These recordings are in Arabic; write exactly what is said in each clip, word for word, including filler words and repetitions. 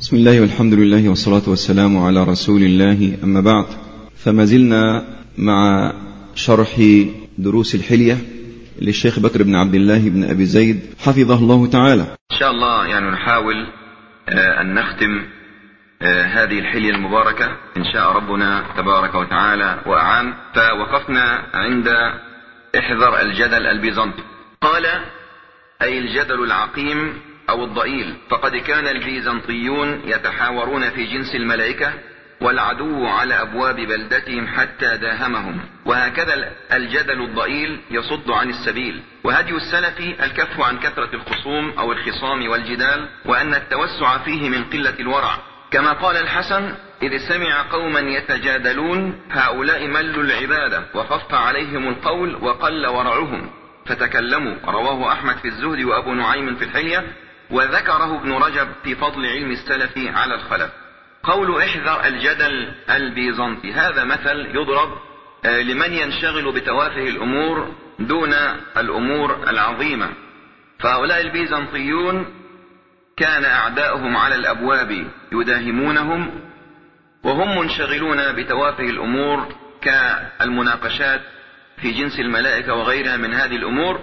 بسم الله والحمد لله والصلاة والسلام على رسول الله، أما بعد، فما زلنا مع شرح دروس الحلية للشيخ بكر بن عبد الله بن أبي زيد حفظه الله تعالى. إن شاء الله يعني نحاول أن نختم هذه الحلية المباركة إن شاء ربنا تبارك وتعالى وأعان. فوقفنا عند احذر الجدل البيزنطي. قال: أي الجدل العقيم أو الضئيل، فقد كان البيزنطيون يتحاورون في جنس الملائكة والعدو على أبواب بلدتهم حتى داهمهم، وهكذا الجدل الضئيل يصد عن السبيل. وهدي السلف الكف عن كثرة الخصوم أو الخصام والجدال، وأن التوسع فيه من قلة الورع، كما قال الحسن: إذ سمع قوما يتجادلون هؤلاء ملوا العبادة وخف عليهم القول وقل ورعهم فتكلموا. رواه أحمد في الزهد وأبو نعيم في الحلية، وذكره ابن رجب في فضل علم السلف على الخلف. قول احذر الجدل البيزنطي، هذا مثل يضرب لمن ينشغل بتوافه الأمور دون الأمور العظيمة. فهؤلاء البيزنطيون كان أعداؤهم على الأبواب يداهمونهم، وهم منشغلون بتوافه الأمور كالمناقشات في جنس الملائكة وغيرها من هذه الأمور،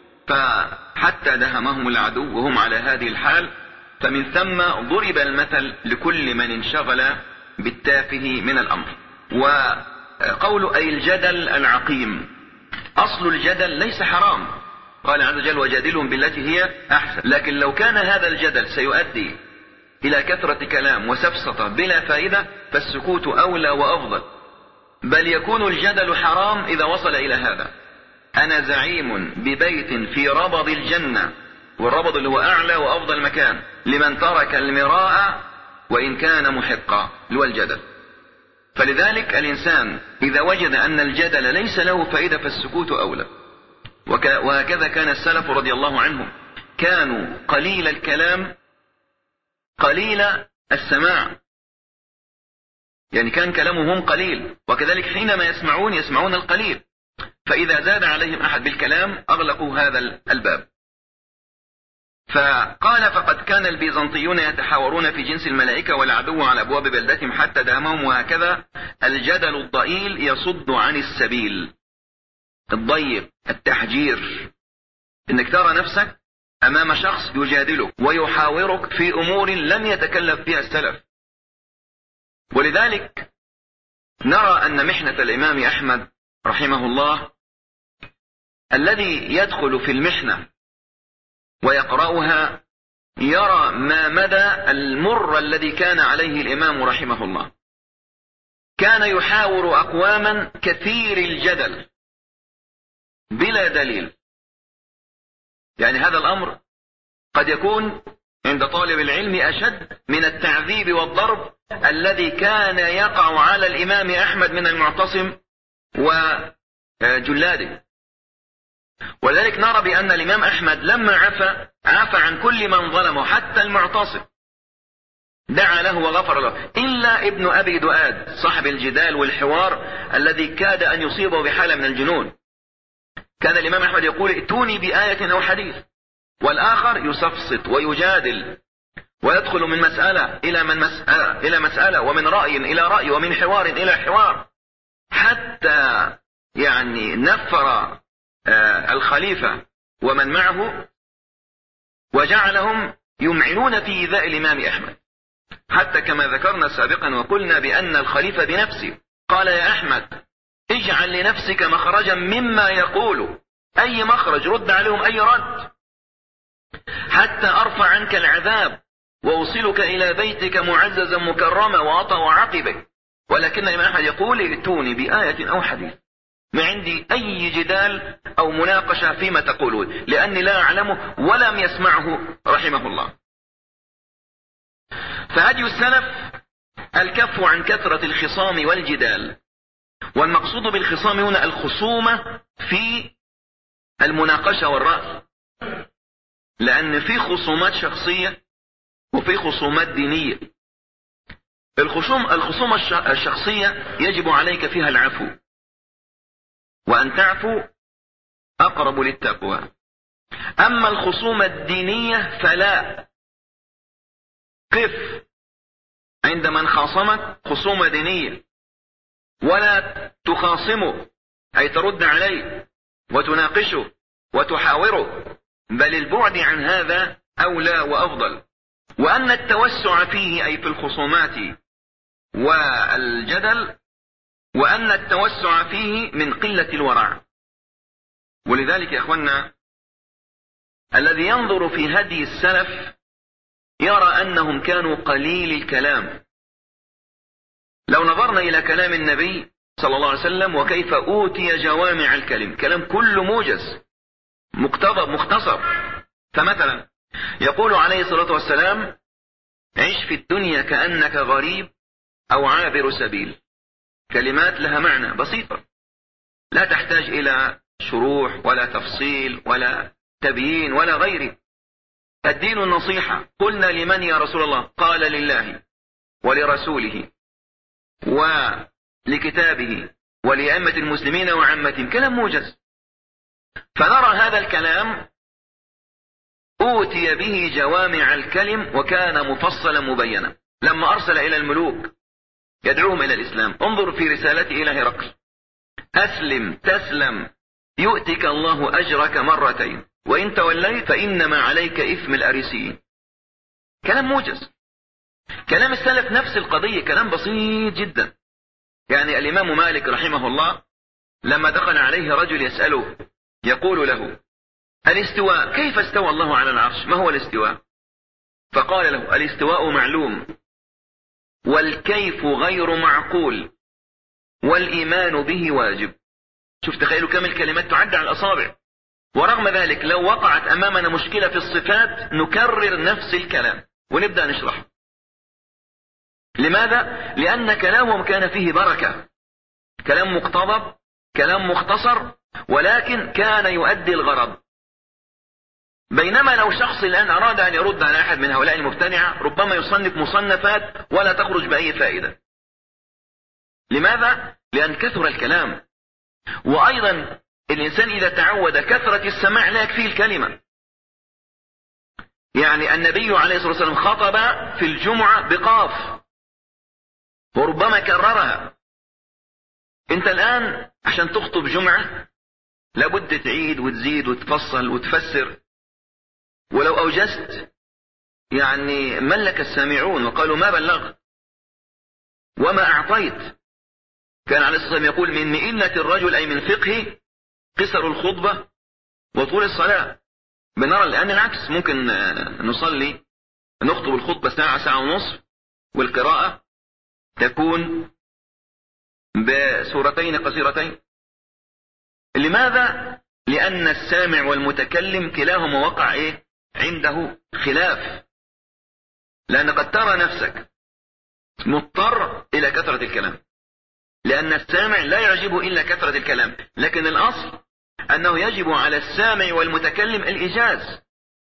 فحتى دهمهم العدو وهم على هذه الحال. فمن ثم ضرب المثل لكل من انشغل بالتافه من الأمر. وقول أي الجدل العقيم، أصل الجدل ليس حرام، قال عز وجل: وجادلهم بالتي هي أحسن. لكن لو كان هذا الجدل سيؤدي إلى كثرة كلام وسفسطة بلا فائدة فالسكوت أولى وأفضل، بل يكون الجدل حرام إذا وصل إلى هذا. أنا زعيم ببيت في ربض الجنة، والربض اللي هو أعلى وأفضل مكان، لمن ترك المراء وإن كان محقا، اللي هو الجدل. فلذلك الإنسان إذا وجد أن الجدل ليس له فائدة فالسكوت أولى. وهكذا كان السلف رضي الله عنهم، كانوا قليل الكلام قليل السماع، يعني كان كلامهم قليل، وكذلك حينما يسمعون يسمعون القليل، فإذا زاد عليهم أحد بالكلام أغلقوا هذا الباب. فقال: فقد كان البيزنطيون يتحاورون في جنس الملائكة والعدو على أبواب بلدتهم حتى دهمهم، وهكذا الجدل الضئيل يصد عن السبيل. الضيق، التحجير، إنك ترى نفسك أمام شخص يجادلك ويحاورك في أمور لم يتكلف فيها السلف. ولذلك نرى أن محنة الإمام أحمد رحمه الله الذي يدخل في المحنة ويقرأها يرى ما مدى المر الذي كان عليه الإمام رحمه الله. كان يحاور أقواما كثير الجدل بلا دليل. يعني هذا الأمر قد يكون عند طالب العلم أشد من التعذيب والضرب الذي كان يقع على الإمام أحمد من المعتصم وجلاده. ولذلك نرى بأن الإمام أحمد لما عفى عفى عن كل من ظلمه حتى المعتصم، دعا له وغفر له، إلا ابن أبي دؤاد صاحب الجدال والحوار الذي كاد أن يصيبه بحالة من الجنون. كان الإمام أحمد يقول: ائتوني بآية أو حديث، والآخر يسفسط ويجادل ويدخل من مسألة إلى من مسألة إلى مسألة، ومن رأي إلى رأي، ومن حوار إلى حوار، حتى يعني نفر الخليفة ومن معه وجعلهم يمعنون في إيذاء الإمام أحمد، حتى كما ذكرنا سابقا وقلنا بأن الخليفة بنفسه قال: يا أحمد اجعل لنفسك مخرجا مما يقول، أي مخرج، رد عليهم أي رد، حتى أرفع عنك العذاب وأوصلك إلى بيتك معززا مكرما وأطأ عقبك. ولكن الإمام أحمد يقول: ائتوني بآية أو حديث، ما عندي أي جدال أو مناقشة فيما تقولون، لأني لا أعلمه ولم يسمعه رحمه الله. فهدي السلف الكف عن كثرة الخصام والجدال. والمقصود بالخصام هنا الخصومة في المناقشة والرأي، لأن في خصومات شخصية وفي خصومات دينية. الخصوم الخصومة الشخصية يجب عليك فيها العفو، وأن تعفو أقرب للتقوى. أما الخصومة الدينية فلا، قف عند من خاصمك خصومة دينية، ولا تخاصمه أي ترد عليه وتناقشه وتحاوره، بل البعد عن هذا أولى وأفضل. وأن التوسع فيه أي في الخصومات والجدل، وأن التوسع فيه من قلة الورع. ولذلك يا أخوانا الذي ينظر في هدي السلف يرى أنهم كانوا قليل الكلام. لو نظرنا إلى كلام النبي صلى الله عليه وسلم وكيف أوتي جوامع الكلم، كلام كله موجز مقتضب مختصر. فمثلا يقول عليه الصلاة والسلام: عش في الدنيا كأنك غريب أو عابر سبيل. كلمات لها معنى بسيطة لا تحتاج إلى شروح ولا تفصيل ولا تبيين ولا غيره. الدين النصيحة. قلنا لمن يا رسول الله؟ قال لله ولرسوله ولكتابه ولأئمة المسلمين وعامتهم. كلام موجز. فنرى هذا الكلام أوتي به جوامع الكلم وكان مفصلا مبينا. لما أرسل إلى الملوك يدعوهم إلى الإسلام، انظر في رسالته إلى هرقل: أسلم تسلم يؤتك الله أجرك مرتين وإن توليت فإنما عليك إثم الأريسيين. كلام موجز. كلام السلف نفس القضية، كلام بسيط جدا. يعني الإمام مالك رحمه الله لما دخل عليه رجل يسأله يقول له: الاستواء، كيف استوى الله على العرش؟ ما هو الاستواء؟ فقال له: الاستواء معلوم، والكيف غير معقول، والإيمان به واجب. شوف تخيلوا كم الكلمات تعد على الأصابع. ورغم ذلك لو وقعت أمامنا مشكلة في الصفات نكرر نفس الكلام ونبدأ نشرح. لماذا؟ لأن كلامهم كان فيه بركة، كلام مقتضب، كلام مختصر، ولكن كان يؤدي الغرض. بينما لو شخص الآن أراد أن يرد على أحد من هؤلاء المبتدعة ربما يصنف مصنفات ولا تخرج بأي فائدة. لماذا؟ لأن كثر الكلام. وأيضا الإنسان إذا تعود كثرة السماع لا يكفيه الكلمة. يعني النبي عليه الصلاة والسلام خطب في الجمعة بقاف وربما كررها. انت الآن عشان تخطب جمعة لابد تعيد وتزيد وتفصل وتفسر. ولو أوجزت يعني ملك السامعون وقالوا ما بلغت وما أعطيت. كان عليه الصلاة والسلام يقول: من مئنة الرجل أي من فقه قصر الخطبة وطول الصلاة. بنرى الآن العكس، ممكن نصلي نخطب الخطبة ساعة ساعة ونصف والقراءة تكون بسورتين قصيرتين. لماذا؟ لأن السامع والمتكلم كلاهما وقع إيه؟ عنده خلاف. لأن قد ترى نفسك مضطر إلى كثرة الكلام، لأن السامع لا يعجبه إلا كثرة الكلام. لكن الأصل أنه يجب على السامع والمتكلم الإيجاز.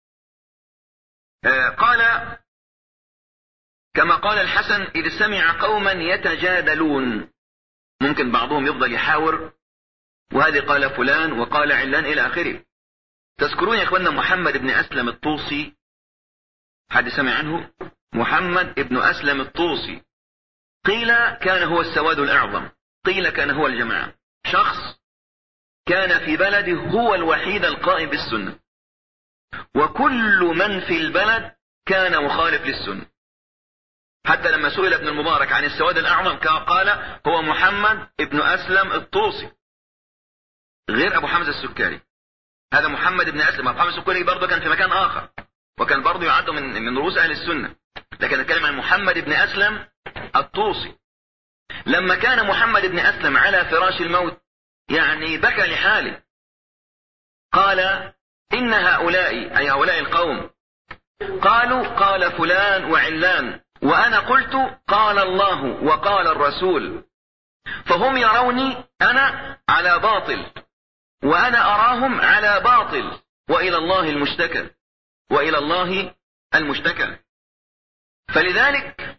آه قال كما قال الحسن: إذ سمع قوما يتجادلون. ممكن بعضهم يفضل يحاور وهذه قال فلان وقال علان إلى آخره. تذكرون يا إخواننا محمد بن أسلم الطوسي؟ حد سمع عنه؟ محمد بن أسلم الطوسي قيل كان هو السواد الأعظم، قيل كان هو الجماعة. شخص كان في بلده هو الوحيد القائم بالسنة، وكل من في البلد كان مخالف للسنة. حتى لما سئل ابن المبارك عن السواد الأعظم قال هو محمد بن أسلم الطوسي، غير أبو حمزة السكري. هذا محمد بن أسلم. أبو حمزة السكري برضه كان في مكان آخر وكان برضه يعد من من رؤوس أهل السنة، لكن نتكلم عن محمد بن أسلم الطوسي. لما كان محمد بن أسلم على فراش الموت يعني بكى لحاله، قال: إن هؤلاء أي هؤلاء القوم قالوا قال فلان وعلان، وأنا قلت قال الله وقال الرسول، فهم يروني أنا على باطل وأنا أراهم على باطل، وإلى الله المشتكى وإلى الله المشتكى. فلذلك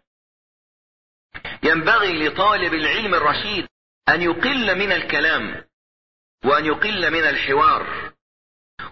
ينبغي لطالب العلم الرشيد أن يقل من الكلام وأن يقل من الحوار،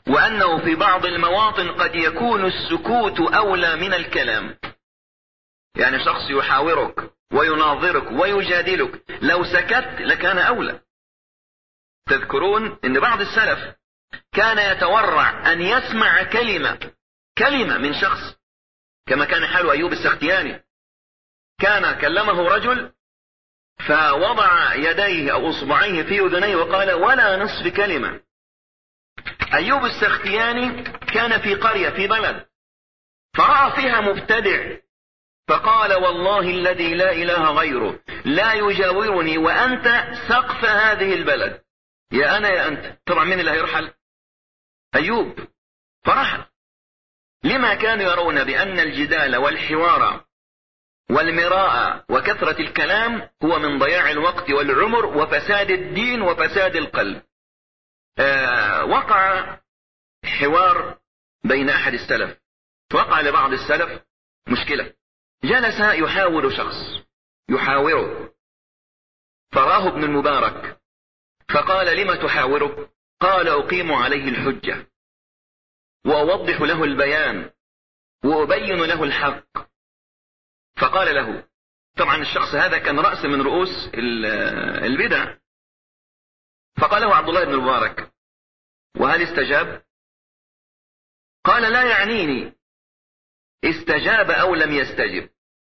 وأنه في بعض المواطن قد يكون السكوت أولى من الكلام. يعني شخص يحاورك ويناظرك ويجادلك، لو سكت لكان أولى. تذكرون أن بعض السلف كان يتورع أن يسمع كلمة كلمة من شخص، كما كان حال أيوب السختياني. كان كلمه رجل فوضع يديه أو أصبعيه في أذنيه وقال ولا نصف كلمة. أيوب السختياني كان في قرية في بلد، فرأى فيها مبتدع فقال والله الذي لا إله غيره لا يجاورني وأنت سقف هذه البلد، يا أنا يا أنت. طبعا مين اللي هيرحل؟ أيوب. فرحل. لما كانوا يرون بأن الجدال والحوار والمراء وكثرة الكلام هو من ضياع الوقت والعمر وفساد الدين وفساد القلب. آه وقع حوار بين أحد السلف، وقع لبعض السلف مشكلة. جلس يحاور شخص يحاوره، فراه ابن المبارك فقال لما تحاوره؟ قال أقيم عليه الحجة وأوضح له البيان وأبين له الحق. فقال له، طبعا الشخص هذا كان رأس من رؤوس البدع، فقال له عبد الله بن المبارك وهل استجاب؟ قال لا يعنيني استجاب أو لم يستجب.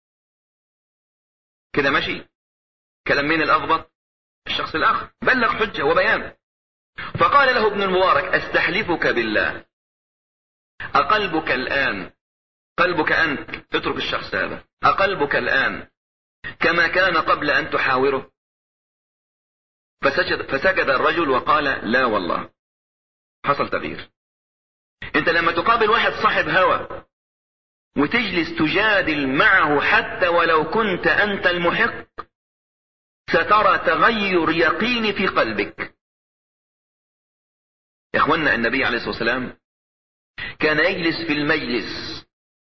كده ماشي؟ كلام مين الأضبط؟ الشخص الآخر بلغ حجة وبيان. فقال له ابن المبارك استحلفك بالله أقلبك الآن، قلبك أنت تترك الشخص هذا، أقلبك الآن كما كان قبل أن تحاوره؟ فسجد, فسجد الرجل وقال لا والله. حصل تغيير. انت لما تقابل واحد صاحب هوى وتجلس تجادل معه حتى ولو كنت أنت المحق سترى تغير يقيني في قلبك. يا اخوانا النبي عليه الصلاة والسلام كان يجلس في المجلس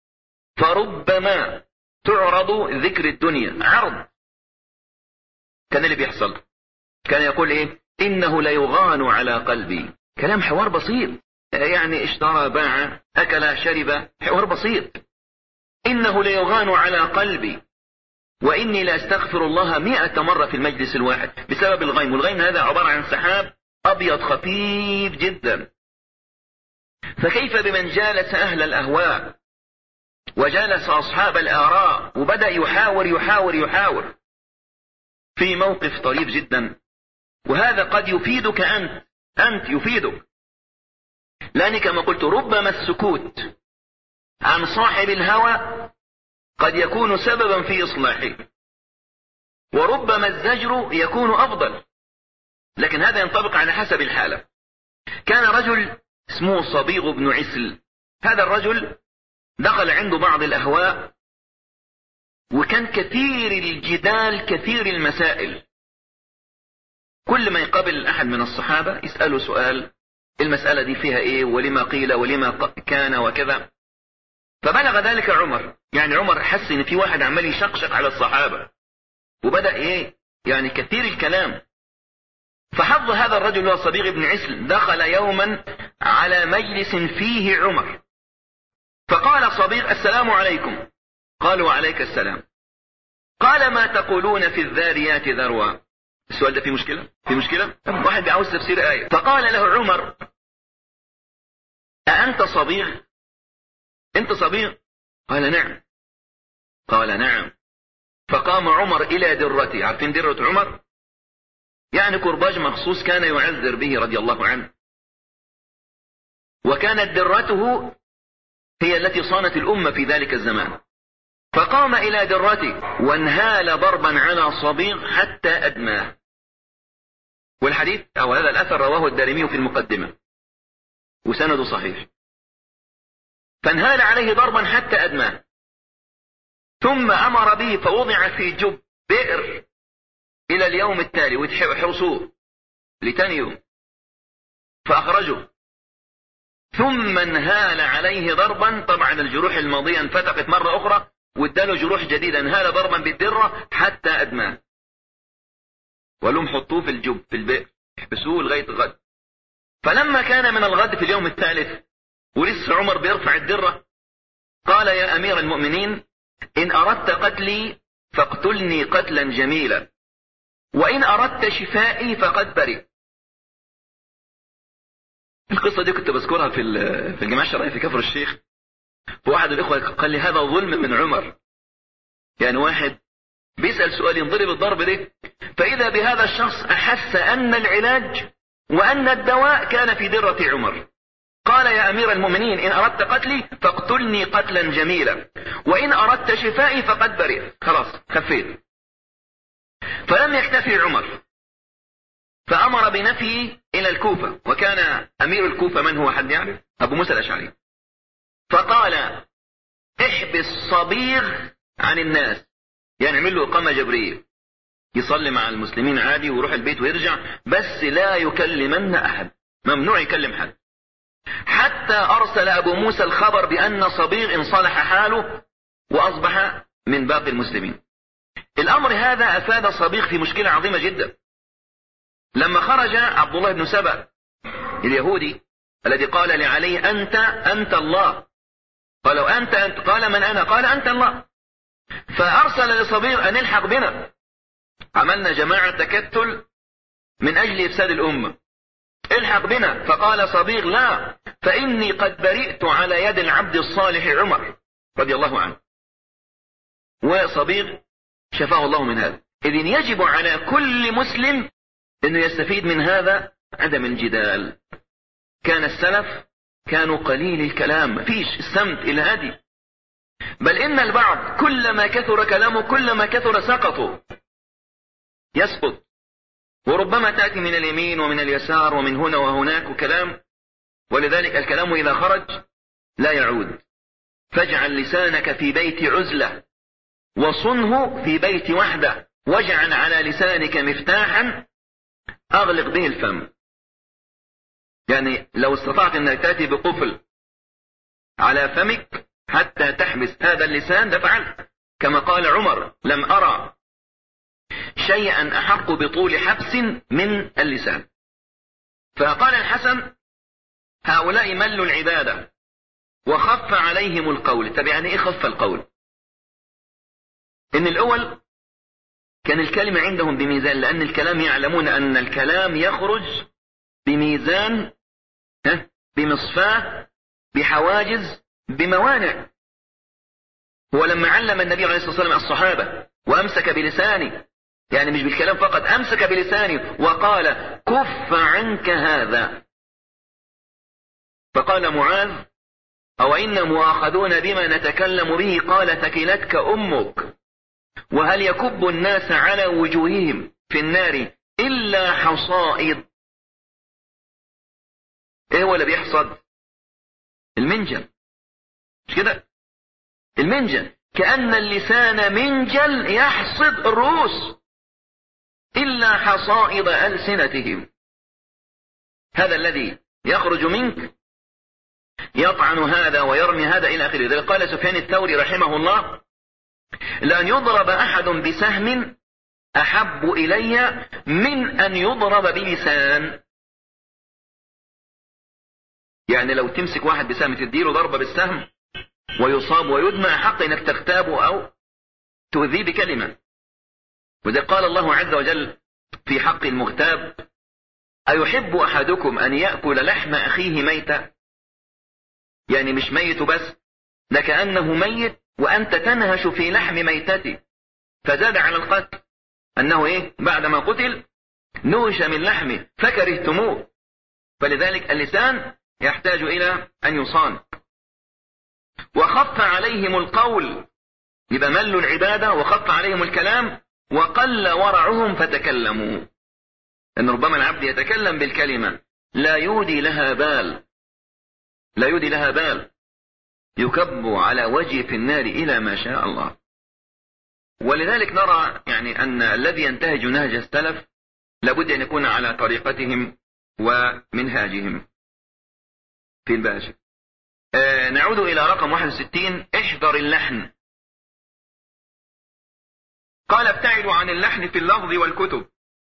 فربما تعرض ذكر الدنيا عرض، كان اللي بيحصل كان يقول ايه؟ انه ليغان على قلبي. كلام حوار بسيط، يعني اشترى باع اكل شرب، حوار بسيط. انه ليغان على قلبي واني لاستغفر الله مئة مرة في المجلس الواحد بسبب الغيم. والغيم هذا عبارة عن سحاب ابيض خفيف جدا. فكيف بمن جالس اهل الاهواء وجالس اصحاب الاراء وبدأ يحاور يحاور يحاور في موقف طريف جدا. وهذا قد يفيدك أنت أنت يفيدك، لأن كما قلت ربما السكوت عن صاحب الهوى قد يكون سببا في إصلاحه، وربما الزجر يكون أفضل، لكن هذا ينطبق على حسب الحالة. كان رجل اسمه صبيغ بن عسل، هذا الرجل دخل عنده بعض الأهواء وكان كثير الجدال كثير المسائل. كل ما يقابل أحد من الصحابة يسأله سؤال، المسألة دي فيها إيه ولما قيل ولما كان وكذا. فبلغ ذلك عمر، يعني عمر حس إن في واحد عمال يشقشق على الصحابة وبدأ إيه يعني كثير الكلام. فحظ هذا الرجل هو صبيغ بن عسل دخل يوما على مجلس فيه عمر، فقال صبيغ السلام عليكم. قالوا عليك السلام. قال ما تقولون في الذاريات ذروا؟ السؤال ده فيه مشكلة؟ في مشكلة؟ واحد بيعاوز تفسير آية. فقال له عمر أأنت صبيغ؟ أنت صبيغ؟ قال نعم. قال نعم. فقام عمر إلى درته. عارفين درة عمر؟ يعني كرباج مخصوص كان يعذر به رضي الله عنه، وكانت درته هي التي صانت الأمة في ذلك الزمان. فقام إلى درته وانهال ضربا على صبيغ حتى أدماه. والحديث أو هذا الأثر رواه الدارمي في المقدمة وسنده صحيح. فانهال عليه ضربا حتى أدماه، ثم أمر به فوضع في جب بئر إلى اليوم التالي وحرسوه لتاني يوم، فأخرجه. ثم انهال عليه ضربا، طبعا الجروح الماضية انفتقت مرة أخرى واداله جروح جديدة، انهال ضربا بالدرة حتى أدماه. ولهم حطوه في الجب في البئر احبسوه لغاية الغد. فلما كان من الغد في اليوم الثالث ولسه عمر بيرفع الدرة قال يا أمير المؤمنين إن أردت قتلي فاقتلني قتلا جميلا، وإن أردت شفائي فقد برئ. القصة دي كنت بذكرها في في الجماعة الشرعية في كفر الشيخ، فواحد الإخوة قال لي هذا ظلم من عمر. يعني واحد بيسأل سؤال ينضرب الضرب ده، فإذا بهذا الشخص أحس أن العلاج وأن الدواء كان في درة عمر. قال يا أمير المؤمنين إن أردت قتلي فاقتلني قتلا جميلا، وإن أردت شفائي فقد برئ. خلاص خفيت. فلم يكتفي عمر، فأمر بنفيه إلى الكوفة، وكان أمير الكوفة من هو؟ حد يعرف؟ أبو موسى الأشعري. فقال احبس صبيغ عن الناس، يعني اعمل له إقامة جبرية، يصلي مع المسلمين عادي ويروح البيت ويرجع، بس لا يكلمن أحد، ممنوع يكلم حد، حتى أرسل أبو موسى الخبر بأن صبيغ انصلح حاله وأصبح من باقي المسلمين. الأمر هذا أفاد صبيغ في مشكلة عظيمة جدا. لما خرج عبد الله بن سبأ اليهودي الذي قال لعلي أنت أنت الله، قالوا أنت أنت، قال من أنا؟ قال أنت الله. فأرسل لصبيغ أن الحق بنا، عملنا جماعة تكتل من أجل إفساد الأمة، الحق بنا. فقال صبيغ لا، فإني قد برئت على يد العبد الصالح عمر رضي الله عنه. وصبيغ شفاه الله من هذا. إذن يجب على كل مسلم أنه يستفيد من هذا عدم الجدال. كان السلف كانوا قليل الكلام، مفيش السمت إلى هدي، بل إن البعض كلما كثر كلامه كلما كثر سقطه، يسقط. وربما تأتي من اليمين ومن اليسار ومن هنا وهناك كلام، ولذلك الكلام إذا خرج لا يعود. فاجعل لسانك في بيت عزلة وصنه في بيت وحدة، واجعل على لسانك مفتاحا أغلق به الفم. يعني لو استطعت أنك تأتي بقفل على فمك حتى تحبس هذا اللسان لفعلت، كما قال عمر لم أرى شيئا أحق بطول حبس من اللسان. فقال الحسن هؤلاء ملوا العبادة وخف عليهم القول. طب يعني إيه خف القول؟ إن الأول كان الكلمة عندهم بميزان، لأن الكلام يعلمون أن الكلام يخرج بميزان، بمصفاة، بحواجز، بموانع. هو لما علم النبي عليه الصلاة والسلام الصحابة وأمسك بلسانه، يعني مش بالكلام فقط، أمسك بلسانه وقال كف عنك هذا. فقال معاذ أو إنا مؤاخذون بما نتكلم به؟ قال ثكلتك أمك. وهل يكب الناس على وجوههم في النار إلا حصائد؟ ايه هو اللي بيحصد؟ المنجل، مش كده؟ المنجل، كأن اللسان منجل يحصد الرؤوس، إلا حصائد ألسنتهم. هذا الذي يخرج منك يطعن هذا ويرمي هذا إلى آخره. ذلك قال سفيان الثوري رحمه الله لأن يضرب أحد بسهم أحب إلي من أن يضرب بلسان. يعني لو تمسك واحد بسهم تديله ضربة بالسهم ويصاب ويدمى، حق انك تغتابه او تؤذيه بكلمة. وذا قال الله عز وجل في حق المغتاب أيحب أحدكم أن يأكل لحم أخيه ميتا؟ يعني مش ميت بس، ده كأنه ميت وأنت تنهش في لحم ميتته. فزاد على القتل أنه إيه؟ بعدما قتل نوش من لحمه فكرهتموه. فلذلك اللسان يحتاج إلى أن يصان. وخف عليهم القول، يبقى ملوا العبادة وخف عليهم الكلام، وقل ورعهم فتكلموا. لأن ربما العبد يتكلم بالكلمة لا يودي لها بال، لا يودي لها بال، يكب على وجه في النار إلى ما شاء الله. ولذلك نرى يعني أن الذي ينتهج نهج السلف لابد أن يكون على طريقتهم ومنهاجهم. في الباشا آه نعود إلى رقم واحد وستين. احذر اللحن. قال ابتعدوا عن اللحن في اللفظ والكتب،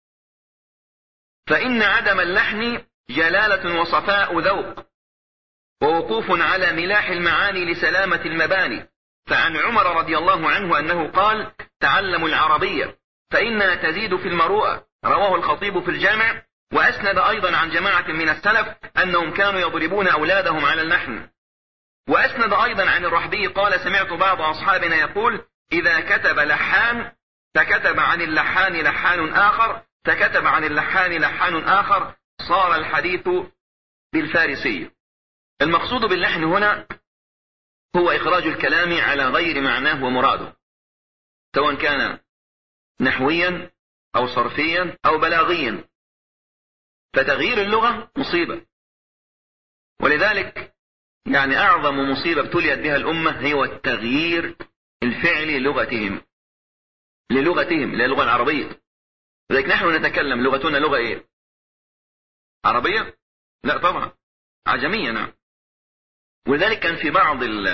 فإن عدم اللحن جلالة وصفاء ذوق، ووقوف على ملاح المعاني لسلامة المباني. فعن عمر رضي الله عنه أنه قال: تعلموا العربية فإنها تزيد في المروءة. رواه الخطيب في الجامع. وأسند أيضا عن جماعة من السلف أنهم كانوا يضربون أولادهم على اللحن. وأسند أيضا عن الرحبي قال: سمعت بعض أصحابنا يقول: إذا كتب لحان فكتب عن اللحان لحان آخر فكتب عن اللحان لحان آخر صار الحديث بالفارسي. المقصود باللحن هنا هو إخراج الكلام على غير معناه ومراده، سواء كان نحويا أو صرفيا أو بلاغيا، فتغيير اللغة مصيبة. ولذلك يعني أعظم مصيبة ابتليت بها الأمة هو التغيير الفعلي لغتهم للغتهم للغة العربية. لذلك نحن نتكلم لغتنا لغة إيه؟ عربية؟ لا طبعا، عجمية. نعم. ولذلك كان في بعض ال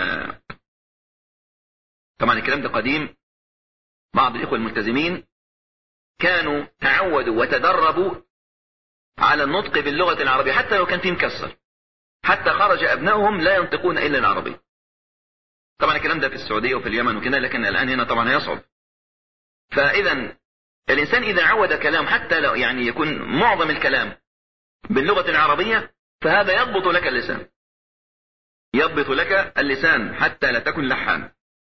طبعا الكلام ده قديم، بعض الإخوة الملتزمين كانوا تعودوا وتدربوا على النطق باللغة العربية حتى لو كان فيه مكسر، حتى خرج أبنائهم لا ينطقون إلا العربية. طبعا الكلام ده في السعودية وفي اليمن وكذا، لكن الآن هنا طبعا هيصعب. فإذا الإنسان إذا عود كلام حتى لو يعني يكون معظم الكلام باللغة العربية، فهذا يضبط لك اللسان يضبط لك اللسان حتى لا تكن لحان.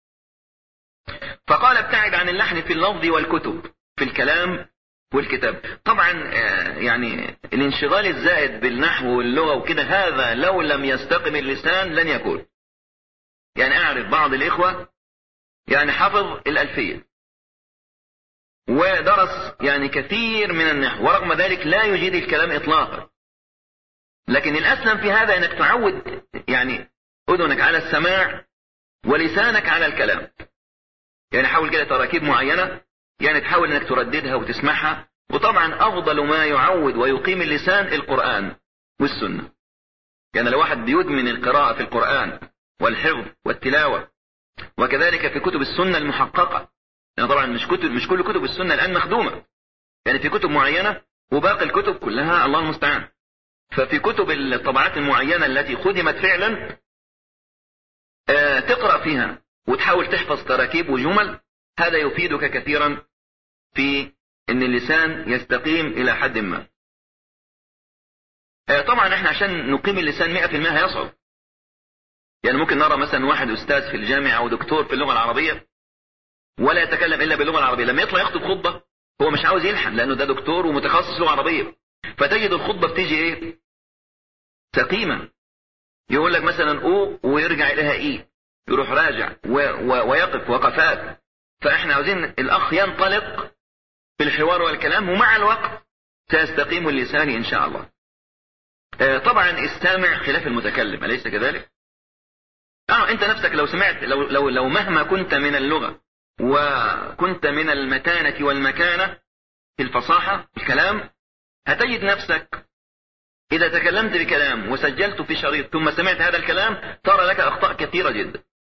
فقال: ابتعد عن اللحن في اللفظ والكتب، في الكلام والكتاب. طبعا يعني الانشغال الزائد بالنحو واللغة وكده، هذا لو لم يستقم اللسان لن يكون. يعني أعرف بعض الإخوة يعني حفظ الألفية ودرس يعني كثير من النحو، ورغم ذلك لا يجيد الكلام إطلاقا. لكن الأسلم في هذا أنك تعود يعني أذنك على السماع ولسانك على الكلام. يعني حاول كده تراكيب معينة، يعني تحاول أنك ترددها وتسمعها. وطبعا أفضل ما يعود ويقيم اللسان القرآن والسنة. يعني لو واحد بيدمن القراءة في القرآن والحفظ والتلاوة، وكذلك في كتب السنة المحققة، يعني طبعا مش كتب مش كل كتب السنة الآن مخدومة، يعني في كتب معينة وباقي الكتب كلها الله المستعان. ففي كتب الطبعات المعينة التي خدمت فعلا آه تقرأ فيها وتحاول تحفظ تراكيب وجمل، هذا يفيدك كثيرا في ان اللسان يستقيم الى حد ما. آه طبعا احنا عشان نقيم اللسان مئة في المئة هيصعب. يعني ممكن نرى مثلا واحد استاذ في الجامعة او دكتور في اللغة العربية ولا يتكلم الا باللغة العربية، لما يطلع يخطب خطبة هو مش عاوز يلحن لانه ده دكتور ومتخصص لغة عربية، فتجد الخطبة بتيجي ايه؟ سقيمة. يقول لك مثلا او ويرجع اليها ايه، يروح راجع و و ويقف وقفات. فاحنا عاوزين الاخ ينطلق في الحوار والكلام، ومع الوقت سيستقيم اللسان ان شاء الله. آه طبعا السامع خلاف المتكلم، أليس كذلك؟ اه انت نفسك لو سمعت لو لو لو مهما كنت من اللغة وكنت من المتانة والمكانة في الفصاحة في الكلام، هتجد نفسك إذا تكلمت بكلام وسجلت في شريط ثم سمعت هذا الكلام ترى لك أخطاء كثيرة جدا.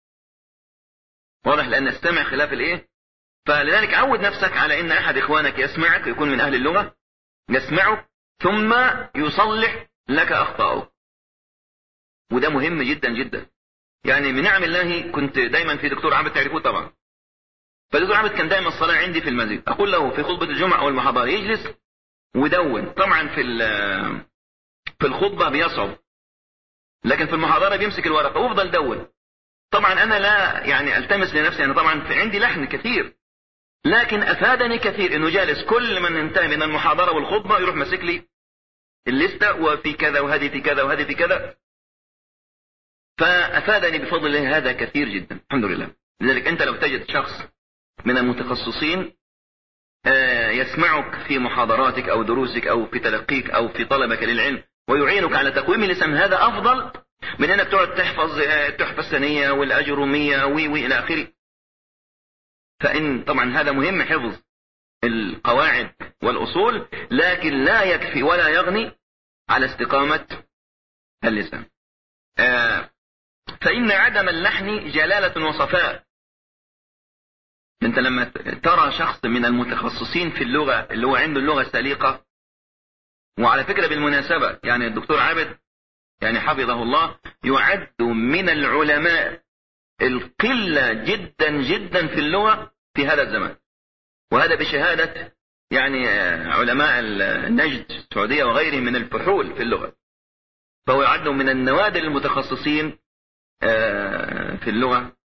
واضح؟ لأن السمع خلاف الإيه؟ فلذلك عود نفسك على إن أحد إخوانك يسمعك يكون من أهل اللغة، يسمعك ثم يصلح لك أخطاءه، وده مهم جدا جدا. يعني من نعم الله كنت دايما في دكتور عابد، تعرفوه طبعا. فدكتور عابد كان دائما الصلاة عندي في المسجد، أقول له في خطبة الجمعة أو المحاضرة يجلس ودون. طبعا في في الخطبة بيصعب، لكن في المحاضرة بيمسك الورقة وافضل دون. طبعا أنا لا يعني ألتمس لنفسي، أنا طبعا في عندي لحن كثير، لكن أفادني كثير إنه جالس كل من انتهى من المحاضرة والخطبة يروح ماسك لي الليستة، وفي كذا وهذه في كذا وهذه في كذا، فأفادني بفضل الله هذا كثير جدا الحمد لله. لذلك أنت لو تجد شخص من المتخصصين يسمعك في محاضراتك أو دروسك أو في تلقيك أو في طلبك للعلم ويعينك على تقويم اللسان، هذا أفضل من أنك تقعد تحفظ التحفة السنية والأجرومية وي وي إلى آخره. فإن طبعا هذا مهم حفظ القواعد والأصول، لكن لا يكفي ولا يغني على استقامة اللسان. آه فإن عدم اللحن جلالة وصفاء. أنت لما ترى شخص من المتخصصين في اللغة اللي هو عنده اللغة سليقة، وعلى فكرة بالمناسبة يعني الدكتور عابد يعني حفظه الله يعد من العلماء القلة جدا جدا في اللغة في هذا الزمان، وهذا بشهادة يعني علماء النجد السعودية وغيرهم من الفحول في اللغة، فهو يعد من النوادر المتخصصين في اللغة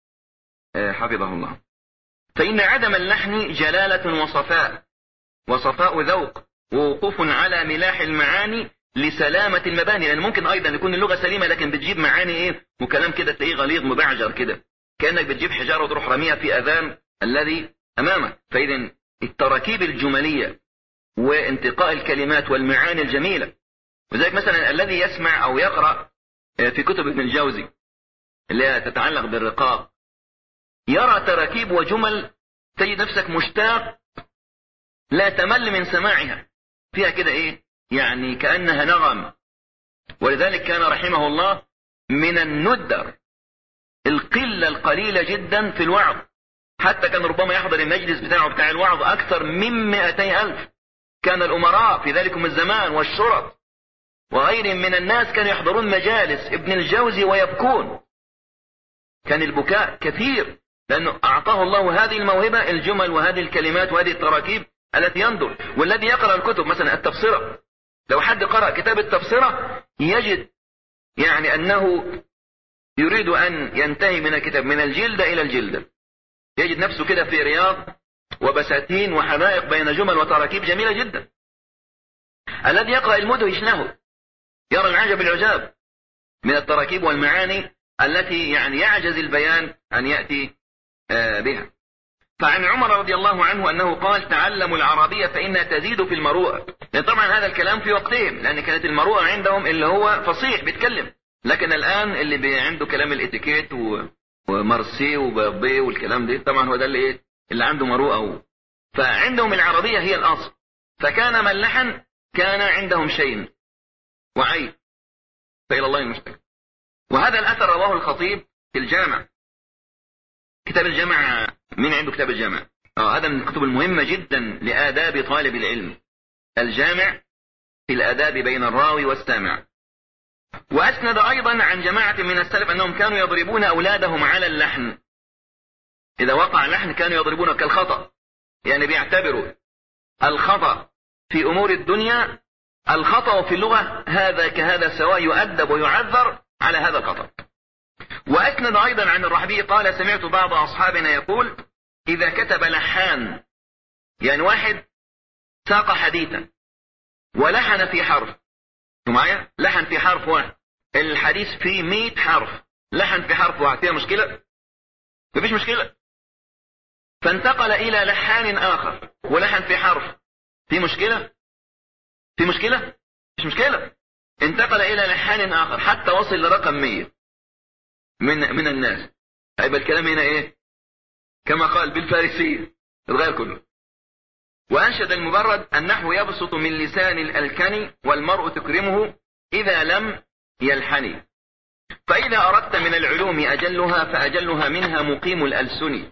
حفظه الله. فإن عدم اللحن جلالة وصفاء وصفاء ذوق ووقوف على ملاح المعاني لسلامة المباني، لأن ممكن أيضا يكون اللغة سليمة لكن بتجيب معاني إيه وكلام كده تلاقيه غليظ مبعجر كده، كأنك بتجيب حجارة وتروح رميها في أذان الذي أمامك. فإذا التراكيب الجملية وانتقاء الكلمات والمعاني الجميلة، وذلك مثلا الذي يسمع أو يقرأ في كتب ابن الجوزي اللي تتعلق بالرقاق يرى تراكيب وجمل تجد نفسك مشتاق لا تمل من سماعها، فيها كده إيه يعني كأنها نغم. ولذلك كان رحمه الله من الندر القلة القليلة جدا في الوعظ، حتى كان ربما يحضر المجلس بتاعه بتاع الوعظ أكثر من مئتي ألف. كان الأمراء في ذلكم الزمان والشرط وغيرهم من الناس كانوا يحضرون مجالس ابن الجوزي ويبكون، كان البكاء كثير لأنه أعطاه الله هذه الموهبة، الجمل وهذه الكلمات وهذه التراكيب التي ينظر. والذي يقرأ الكتب مثلا التفسيرة، لو حد قرأ كتاب التفسيرة يجد يعني أنه يريد أن ينتهي من الكتاب من الجلدة إلى الجلدة، يجد نفسه كده في رياض وبساتين وحدائق بين جمل وتراكيب جميلة جدا. الذي يقرأ المدهش له يرى العجب العجاب من التراكيب والمعاني التي يعني يعجز البيان أن يأتي بها. فعن عمر رضي الله عنه أنه قال تعلموا العربية فإنها تزيد في المروءة. لأن طبعا هذا الكلام في وقتهم، لأن كانت المروءة عندهم اللي هو فصيح بيتكلم، لكن الآن اللي عنده كلام الاتيكيت ومارسي وبابي والكلام ده طبعا هو ده اللي إيه اللي عنده مروءة. فعندهم العربية هي الأصل، فكان من لحن كان عندهم شيء وعيب، فإلى الله المشتكى. وهذا الأثر رواه الخطيب في الجامع، كتاب الجامع. مين عنده كتاب الجامع؟ آه هذا من الكتب المهمة جدا لآداب طالب العلم، الجامع في الآداب بين الراوي والسامع. وأسند أيضا عن جماعة من السلف أنهم كانوا يضربون أولادهم على اللحن، إذا وقع اللحن كانوا يضربونه كالخطأ، يعني بيعتبروا الخطأ في أمور الدنيا الخطأ في اللغة هذا كهذا سواء، يؤدب ويعذر على هذا الخطأ. وأسند أيضا عن الرحبي قال سمعت بعض أصحابنا يقول إذا كتب لحان، يعني واحد ساق حديثا ولحن في حرف، معايا لحن في حرف واحد، الحديث فيه مئة حرف، لحن في حرف واحد، فيها مشكلة؟ مفيش مشكلة. فانتقل إلى لحان آخر ولحن في حرف، في مشكلة؟ في مشكلة؟ مش مشكلة. انتقل إلى لحان آخر حتى وصل لرقم مية من من الناس، هيبقى الكلام هنا إيه؟ كما قال بالفارسية الغير كله. وأنشد المبرد النحو يبسط من لسان الألكن والمرء تكرمه إذا لم يلحن، فإذا أردت من العلوم أجلها فأجلها منها مقيم الألسن.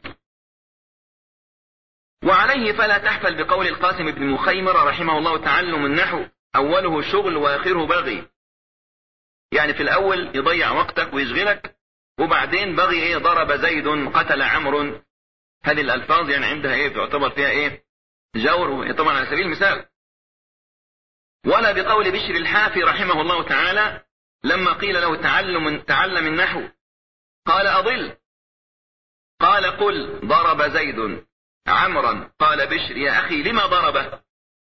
وعليه فلا تحفل بقول القاسم بن مخيمر رحمه الله تعلم النحو أوله شغل وآخره بغي، يعني في الأول يضيع وقتك ويشغلك، وبعدين بغي إيه ضرب زيد قتل عمرو، هذه الألفاظ يعني عندها إيه تعتبر فيها إيه جور طبعا على سبيل المثال. ولا بقول بشر الحافي رحمه الله تعالى لما قيل له تعلم تعلم النحو قال أضل، قال قل ضرب زيد عمرا، قال بشر يا أخي لما ضربه؟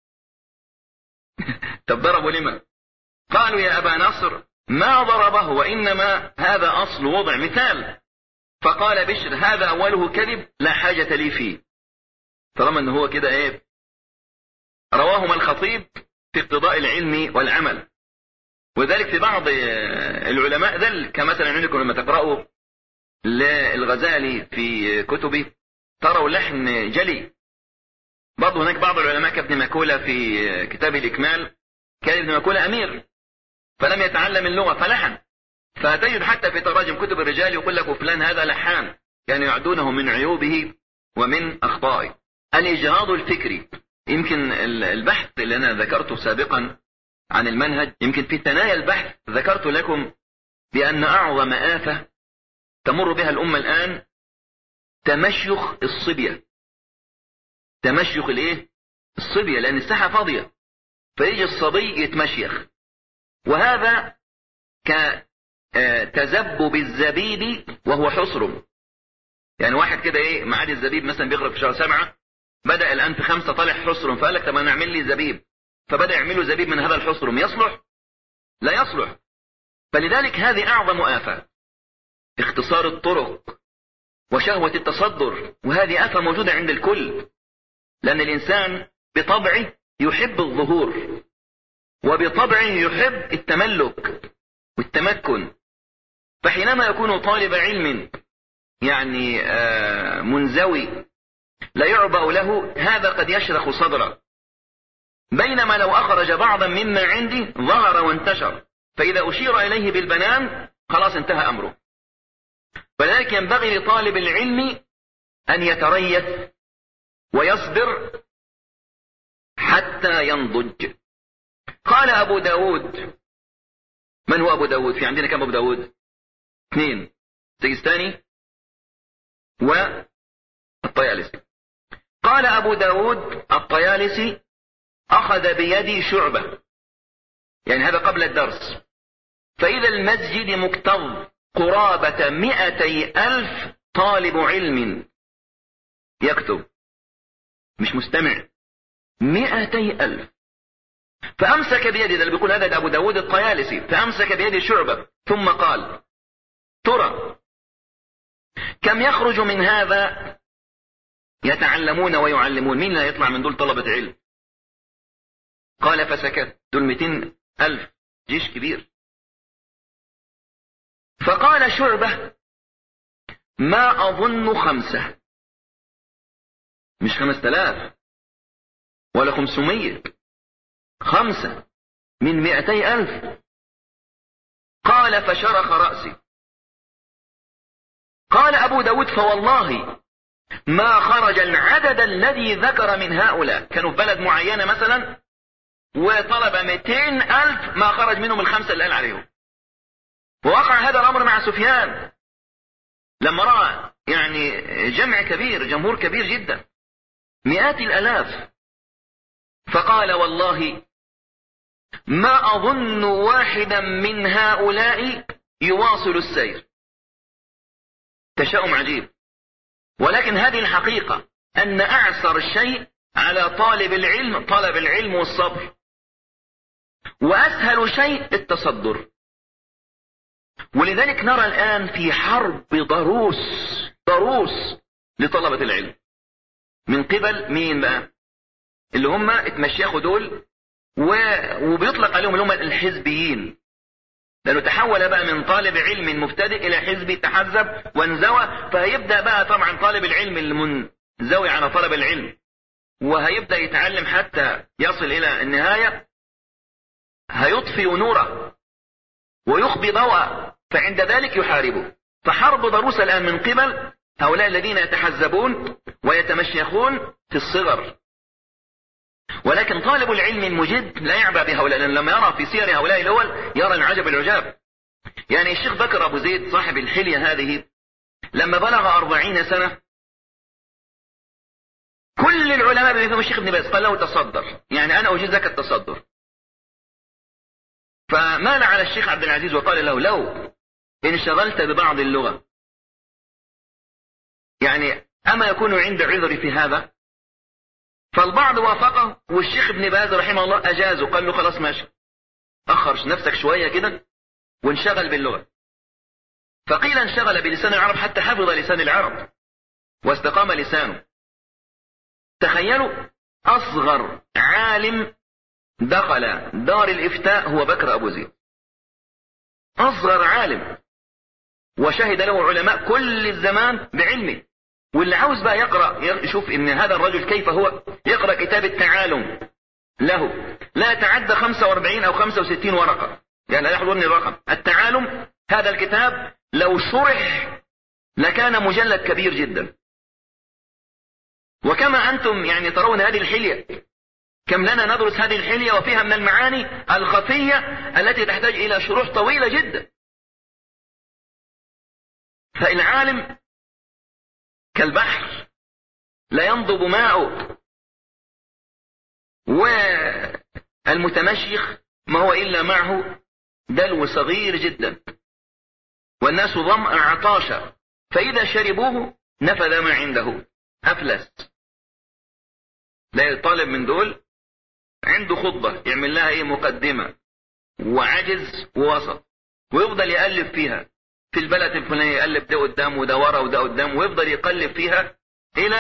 طب ضربوا لما؟ قالوا يا أبا نصر ما ضربه وإنما هذا أصل وضع مثال. فقال بشر هذا أوله كذب لا حاجة لي فيه، طالما أنه هو كده إيه. رواهما الخطيب في اقتضاء العلم والعمل. وذلك في بعض العلماء ذل، كمثلا عندكم لما تقرأوا للغزالي في كتبه تروا لحن جلي. برضو هناك بعض العلماء كابن مكولة في كتاب الإكمال، كان ابن مكولة أمير فلم يتعلم اللغة فلحن، فتجد حتى في تراجم كتب الرجال يقول لك فلان هذا لحان، يعني يعدونه من عيوبه ومن أخطائه. الإجهاض الفكري، يمكن البحث اللي أنا ذكرته سابقا عن المنهج، يمكن في ثنايا البحث ذكرت لكم بأن أعظم آفة تمر بها الأمة الآن تمشيخ الصبية. تمشيخ الايه؟ الصبية، لأن الساحة فاضية فيجي الصبي يتمشيخ. وهذا كتذبب الزبيب وهو حصر. يعني واحد كده ايه معاد الزبيب مثلا بيغرق في شهر سبعة، بدأ الآن في خمسة طالع حصر، فقال لك طب انا اعمل لي زبيب، فبدأ يعملوا زبيب من هذا الحصر. يصلح؟ لا يصلح. فلذلك هذه أعظم آفة، اختصار الطرق وشهوة التصدر، وهذه آفة موجودة عند الكل، لأن الإنسان بطبعه يحب الظهور، وبطبعه يحب التملك والتمكن. فحينما يكون طالب علم يعني منزوي لا يعبأ له، هذا قد يشرخ صدره، بينما لو أخرج بعضا مما عندي ظهر وانتشر، فإذا أشير إليه بالبنان خلاص انتهى أمره. فلذلك ينبغي لطالب العلم أن يتريث ويصبر حتى ينضج. قال أبو داود، من هو أبو داود؟ في عندنا كم أبو داود؟ اثنين، سجستاني والطيالسي. قال أبو داود الطيالسي أخذ بيدي شعبة، يعني هذا قبل الدرس، فإذا المسجد مكتظ قرابة مئتي ألف طالب علم يكتب، مش مستمع، مئتي ألف. فأمسك بيدي، ده اللي بيقول هذا أبو داود الطيالسي، فأمسك بيدي شعبة ثم قال: ترى كم يخرج من هذا يتعلمون ويعلمون؟ مين لا يطلع من دول طلبة علم؟ قال فسكت. دول مئتين ألف، جيش كبير. فقال شعبة: ما أظن خمسة، مش خمسة آلاف ولا خمسمية، خمسة من مئتي ألف. قال فشرخ رأسي. قال أبو داود: فوالله ما خرج العدد الذي ذكر من هؤلاء. كانوا في بلد معينة مثلا وطلب مئتين ألف، ما خرج منهم الخمسة اللي قال عليهم. ووقع هذا الأمر مع سفيان لما رأى يعني جمع كبير، جمهور كبير جدا، مئات الألاف، فقال: والله ما أظن واحدا من هؤلاء يواصل السير. تشاؤم عجيب، ولكن هذه الحقيقة أن أعسر الشيء على طالب العلم طلب العلم والصبر، وأسهل شيء التصدر. ولذلك نرى الآن في حرب ضروس ضروس لطلبة العلم من قبل مين بقى؟ اللي هم اتمشيخوا دول، وبيطلق عليهم اللي هم الحزبيين، لأنه تحول بقى من طالب علم مبتدئ إلى حزبي تحزب وانزوى. فهيبدأ بقى طبعا طالب العلم المنزوي على طلب العلم، وهيبدأ يتعلم حتى يصل إلى النهاية، هيطفئ نوره ويخبي ضوءه، فعند ذلك يحاربه. فحرب ضروس الآن من قبل هؤلاء الذين يتحزبون ويتمشيخون في الصغر. ولكن طالب العلم المجد لا يعبأ بهؤلاء، لأن لما يرى في سير هؤلاء الأول يرى العجب العجاب. يعني الشيخ بكر أبو زيد صاحب الحلية هذه لما بلغ أربعين سنة، كل العلماء بيفهموا الشيخ ابن باز قال له: تصدر، يعني أنا أجيزك التصدر. فمال على الشيخ عبد العزيز وقال له: لو انشغلت ببعض اللغة، يعني أما يكون عند عذر في هذا؟ فالبعض وافقه، والشيخ ابن باز رحمه الله أجازه، قال له: خلاص ماشي، أخر نفسك شوية كده وانشغل باللغة. فقيل انشغل بلسان العرب حتى حفظ لسان العرب واستقام لسانه. تخيلوا، أصغر عالم دخل دار الإفتاء هو بكر أبو زيد، أصغر عالم، وشهد له علماء كل الزمان بعلمه. واللي عاوز بقى يقرأ يشوف ان هذا الرجل كيف هو، يقرأ كتاب التعالم له، لا يتعدى خمسة وأربعين أو خمسة وستين ورقة، يعني لا يحضرني الرقم. التعالم هذا الكتاب لو شرح لكان مجلد كبير جدا. وكما أنتم يعني ترون هذه الحلية، كم لنا ندرس هذه الحلية وفيها من المعاني الخفية التي تحتاج إلى شروح طويلة جدا. فالعالم كالبحر لا ينضب ماؤه، والمتمشيخ ما هو إلا معه دلو صغير جدا، والناس ظمأ عطاشا، فإذا شربوه نفذ ما عنده أفلس. لا يطالب من دول عنده خطبة يعمل لها ايه مقدمة وعجز ووسط، ويفضل يقلب فيها في البلد الفلاني، يقلب ده قدام وده ورا وده قدام، ويفضل يقلب فيها إلى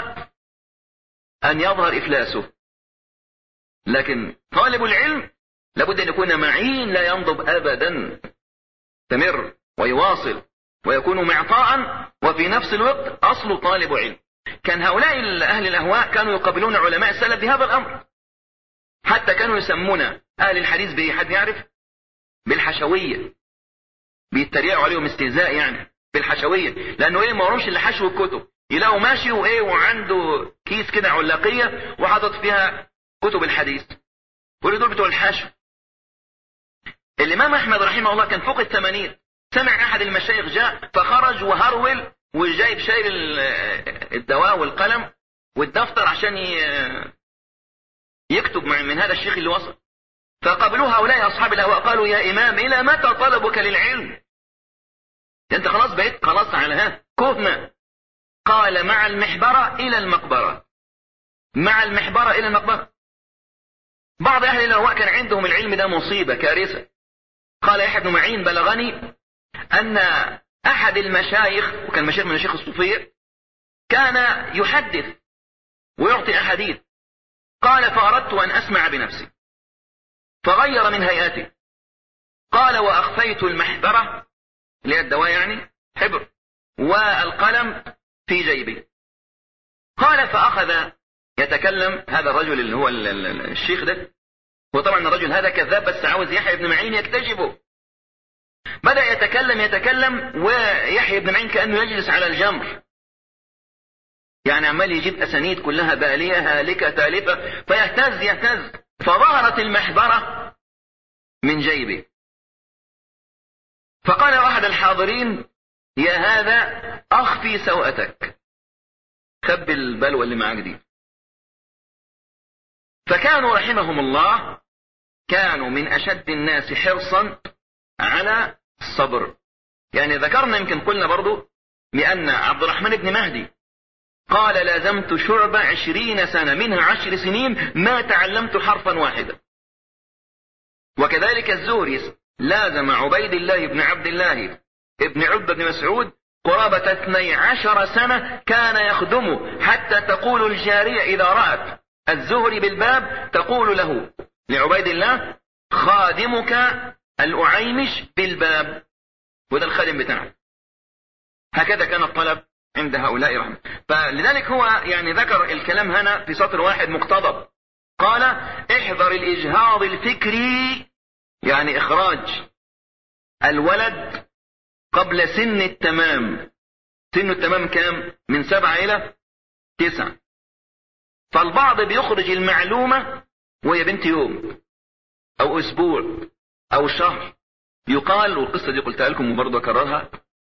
أن يظهر إفلاسه. لكن طالب العلم لابد أن يكون معين لا ينضب أبدا، يستمر ويواصل ويكون معطاء وفي نفس الوقت أصل طالب علم. كان هؤلاء أهل الأهواء كانوا يقابلون علماء السلف بهذا الأمر، حتى كانوا يسمون أهل الحديث به، حد يعرف؟ بالحشوية، بيتريقوا عليهم استهزاء يعني بالحشوية، لأنه إيه ما ورمش اللي حشو الكتب، يلاقوا ماشي وإيه وعنده كيس كده علاقية وحاطط فيها كتب الحديث، كل دول بتوع الحشو. الإمام أحمد رحمه الله كان فوق الثمانين، سمع أحد المشايخ جاء فخرج وهرول وجايب شايل الدواء والقلم والدفتر عشان يكتب من هذا الشيخ اللي وصل. فقابلوه هؤلاء أصحاب الأهواء قالوا يا إمام إلى متى طلبك للعلم؟ أنت خلاص بقيت خلاص على ها كهنة. قال مع المحبرة إلى المقبرة، مع المحبرة إلى المقبرة. بعض أهل الأهواء كان عندهم العلم ده مصيبة كارثة. قال يحيى بن معين بلغني أن أحد المشايخ، وكان مشايخ من الشيخ الصوفية، كان يحدث ويعطي أحاديث. قال فأردت أن أسمع بنفسي فغير من هيئته. قال وأخفيت المحبرة اللي هي الدواء يعني حبر والقلم في جيبي. قال فأخذ يتكلم هذا الرجل اللي هو الشيخ ده، وطبعا الرجل هذا كذاب بس عاوز يحيى بن معين يكتشفه. بدأ يتكلم يتكلم ويحيى بن معين كأنه يجلس على الجمر، يعني عمال يجيب أسانيد كلها بالية هالكة تالفة، فيهتز يهتز. فظهرت المحبرة من جيبه. فقال أحد الحاضرين يا هذا أخفي سوءتك، خب البلوى اللي معك دي. فكانوا رحمهم الله كانوا من أشد الناس حرصا على الصبر. يعني ذكرنا يمكن قلنا برضو لأن عبد الرحمن بن مهدي قال لازمت شعبة عشرين سنة منها عشر سنين ما تعلمت حرفا واحدا. وكذلك الزهري لازم عبيد الله بن عبد الله ابن عبد بن مسعود قرابة اثني عشر سنة كان يخدمه، حتى تقول الجارية إذا رأت الزهري بالباب تقول له لعبيد الله خادمك الأعيمش بالباب، وده الخادم بتاعه. هكذا كان الطلب عند هؤلاء رحمه. فلذلك هو يعني ذكر الكلام هنا في سطر واحد مقتضب. قال احذر الإجهاض الفكري، يعني إخراج الولد قبل سن التمام. سن التمام كام؟ من سبعة إلى تسعة. فالبعض بيخرج المعلومة وهي بنت يوم أو أسبوع أو شهر. يقال، والقصة دي قلتها لكم وبرضه أكررها،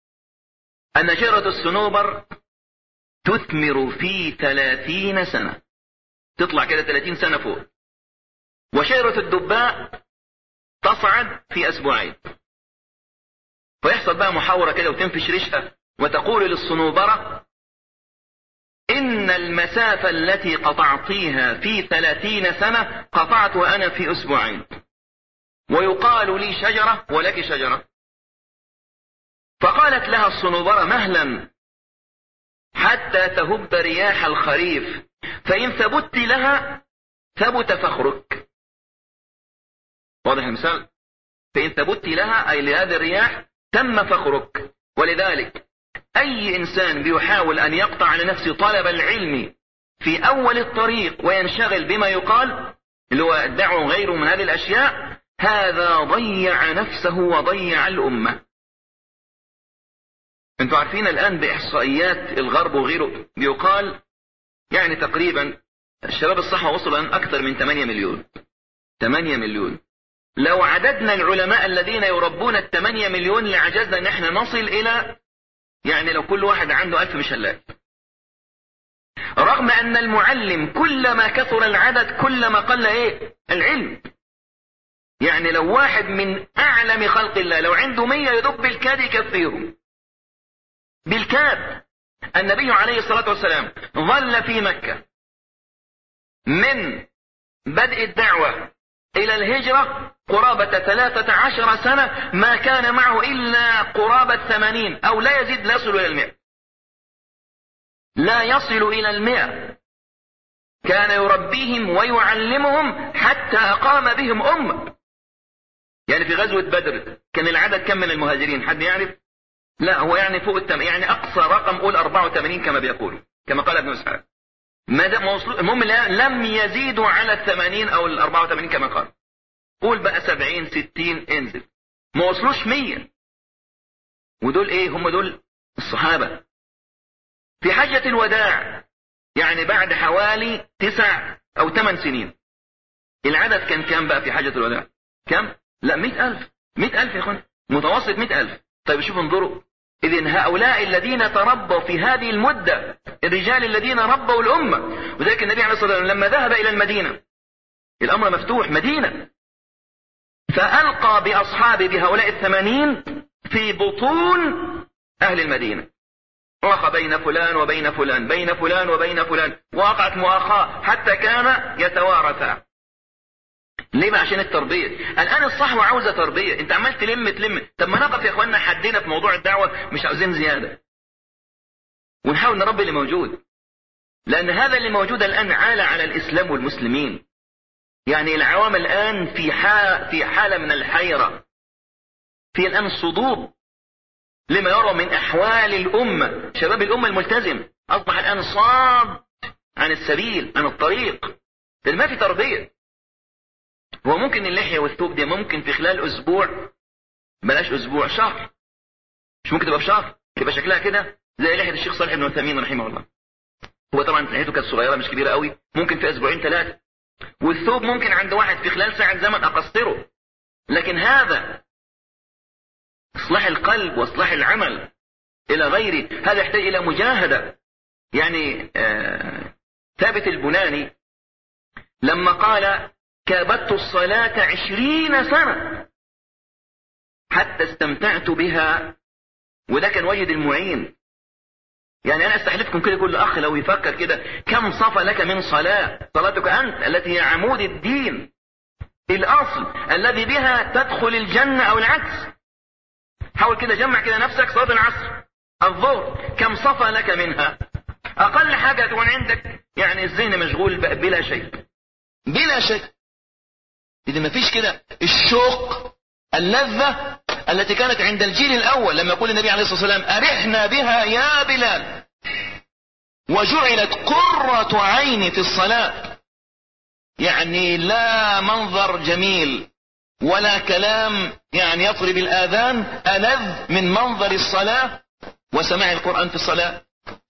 أن شجرة الصنوبر تثمر في ثلاثين سنة، تطلع كده ثلاثين سنة فوق. وشجرة الدباء تصعد في أسبوعين. فيحصل بقى محاورة كده وتنفش ريشها وتقول للصنوبرة إن المسافة التي قطعتيها في ثلاثين سنة قطعتها أنا في أسبوعين، ويقال لي شجرة ولك شجرة. فقالت لها الصنوبرة مهلا حتى تهب رياح الخريف، فإن ثبت لها ثبت فخرك. واضح المثال؟ فإن ثبت لها أي لهذه الرياح تم فخرك. ولذلك أي إنسان بيحاول أن يقطع على نفسه طلب العلم في أول الطريق وينشغل بما يقال اللي هو الدعوة وغيره من هذه الأشياء، هذا ضيع نفسه وضيع الأمة. انتوا عارفين الآن بإحصائيات الغرب وغيره بيقال يعني تقريبا الشباب الصحة وصلوا الآن أكثر من ثمانية مليون. ثمانية مليون. لو عددنا العلماء الذين يربون الثمانية مليون لعجزنا ان احنا نصل الى يعني لو كل واحد عنده ألف مش هنلاقي. رغم أن المعلم كلما كثر العدد كلما قل إيه العلم. يعني لو واحد من أعلم خلق الله لو عنده مية يدب بالكاد يكفيهم بالكاد. النبي عليه الصلاة والسلام ظل في مكة من بدء الدعوة إلى الهجرة قرابة ثلاثة عشر سنة، ما كان معه إلا قرابة ثمانين أو لا يزيد، لا يصل إلى المئة، لا يصل إلى المئة. كان يربيهم ويعلمهم حتى أقام بهم أمة. يعني في غزوة بدر كان العدد كم من المهاجرين؟ حد يعرف؟ لا، هو يعني فوق التم... يعني أقصى رقم قول أربعة وثمانين كما بيقولوا، كما قال ابن إسحاق. المهم لم يزيدوا على الثمانين أو الأربعة وثمانين كما قال. قول بقى سبعين ستين انزل، ما وصلوش مية. ودول ايه؟ هم دول الصحابة. في حجة الوداع يعني بعد حوالي تسع او ثمان سنين العدد كان كام بقى في حجة الوداع؟ كم؟ لا مئة ألف. مئة ألف يا اخوان، متوسط مئة ألف. طيب شوفوا انظروا، إذن هؤلاء الذين تربوا في هذه المدة الرجال الذين ربوا الأمة. وذلك النبي عليه الصلاة والسلام لما ذهب إلى المدينة الأمر مفتوح مدينة، فألقى بأصحابه بهؤلاء الثمانين في بطون أهل المدينة. وقع بين فلان وبين فلان، بين فلان وبين فلان، وقعت مؤاخاة حتى كان يتوارثا. ليه بقى؟ عشان التربية. الآن الصحوة عاوزة تربية. انت عمال تلم تلم. طب ما نقف يا اخواننا حدنا في موضوع الدعوة، مش عاوزين زيادة، ونحاول نربي اللي موجود. لأن هذا اللي موجود الآن عالة على الإسلام والمسلمين. يعني العوام الآن في حال في حالة من الحيرة، في الآن صدود لما يرى من أحوال الأمة. شباب الأمة الملتزم أصبح الآن صاد عن السبيل، عن الطريق، لأن ما في تربية. هو ممكن اللحية والثوب دي ممكن في خلال أسبوع، بلاش أسبوع، شهر. مش ممكن تبقى في شهر يبقى شكلها كده زي لحية الشيخ صالح بن عثيمين رحمه الله. هو طبعا لحيته كانت صغيرة مش كبيرة قوي، ممكن في أسبوعين ثلاثة. والثوب ممكن عند واحد في خلال ساعة زمن أقصره. لكن هذا إصلاح القلب وإصلاح العمل إلى غيره، هذا يحتاج إلى مجاهدة. يعني آه ثابت البناني لما قال كابدت الصلاة عشرين سنة حتى استمتعت بها، وده كان وجد المعين. يعني أنا أستحلفكم كده كل أخ لو يفكر كده كم صفى لك من صلاة، صلاتك أنت التي هي عمود الدين، الأصل الذي بها تدخل الجنة أو العكس. حاول كده جمع كده نفسك، صلاة العصر الظهر كم صفى لك منها؟ أقل حاجة تكون عندك يعني الذهن مشغول بلا شيء، بلا شيء. إذا ما فيش كده الشوق، اللذة التي كانت عند الجيل الأول لما يقول النبي عليه الصلاة والسلام أرحنا بها يا بلال وجعلت قرة عيني في الصلاة. يعني لا منظر جميل ولا كلام يعني يطرب الآذان ألذ من منظر الصلاة وسماع القرآن في الصلاة.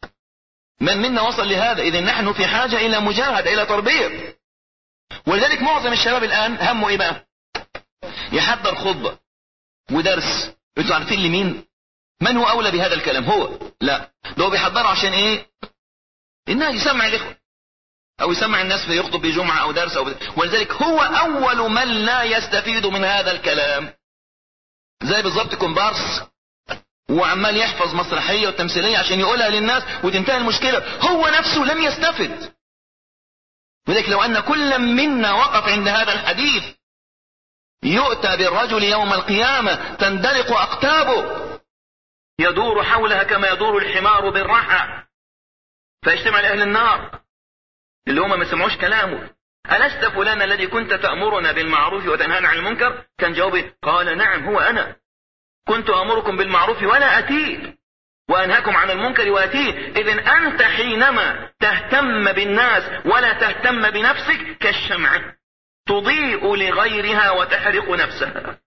من منا وصل لهذا؟ إذن نحن في حاجة إلى مجاهدة، إلى تربية. ولذلك معظم الشباب الآن همه إيه بقى؟ يحضر خطبة ودرس. انتوا عارفين لمين؟ من هو أولى بهذا الكلام؟ هو لا، ده هو بيحضره عشان إيه؟ إنه يسمع الإخوة أو يسمع الناس في يخطب بجمعة أو درس أو بد... ولذلك هو أول من لا يستفيد من هذا الكلام. زي بالضبط كومبارس وعمال يحفظ مسرحية وتمثيلية عشان يقولها للناس وتنتهي المشكلة، هو نفسه لم يستفد. ولذلك لو أن كل منا وقف عند هذا الحديث يؤتى بالرجل يوم القيامة تندلق أقتابه يدور حولها كما يدور الحمار بالرحى، فيجتمع لأهل النار اللي هم ما سمعوش كلامه. ألست فلان الذي كنت تأمرنا بالمعروف وتنهانا عن المنكر؟ كان جوابي قال نعم هو أنا، كنت أمركم بالمعروف ولا أتيه وأنهاكم عن المنكر وأتيه. إذن أنت حينما تهتم بالناس ولا تهتم بنفسك كالشمعة تضيء لغيرها وتحرق نفسها.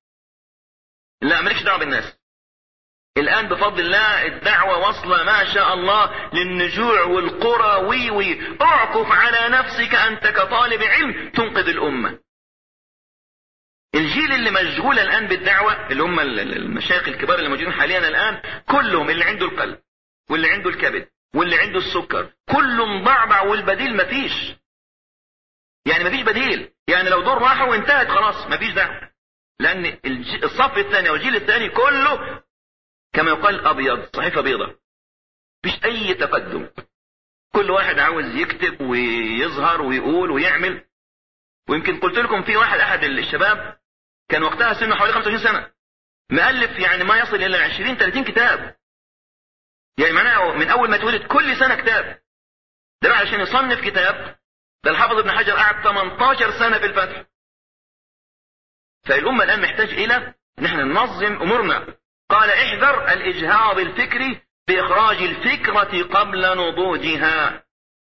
لا مالكش دعوة بالناس. الآن بفضل الله الدعوة وصل ما شاء الله للنجوع والقرى وي وي. اعكف على نفسك أنت كطالب علم تنقذ الأمة. الجيل اللي مشغول الآن بالدعوة اللي هم المشايخ الكبار اللي موجودين حاليا الآن، كلهم اللي عنده القلب واللي عنده الكبد واللي عنده السكر كلهم ضعضع، والبديل مفيش. يعني مفيش بديل، يعني لو دور راحوا وانتهت خلاص مفيش دعوة، لأن الصف الثاني والجيل الثاني كله كما يقال أبيض، صحيفة بيضة، مفيش أي تقدم. كل واحد عاوز يكتب ويظهر ويقول ويعمل. ويمكن قلت لكم في واحد أحد الشباب كان وقتها سنه حوالي خمسة وعشرين سنة، مؤلف يعني ما يصل إلى عشرين ثلاثين كتاب، يعني معناه من أول ما تولد كل سنة كتاب. ده بقى عشان يصنف كتاب، ده الحافظ ابن حجر قعد ثمانية عشر سنة في الفتح. فالأمة الآن محتاج إلى نحن ننظم أمورنا. قال احذر الإجهاض الفكري بإخراج الفكرة قبل نضوجها.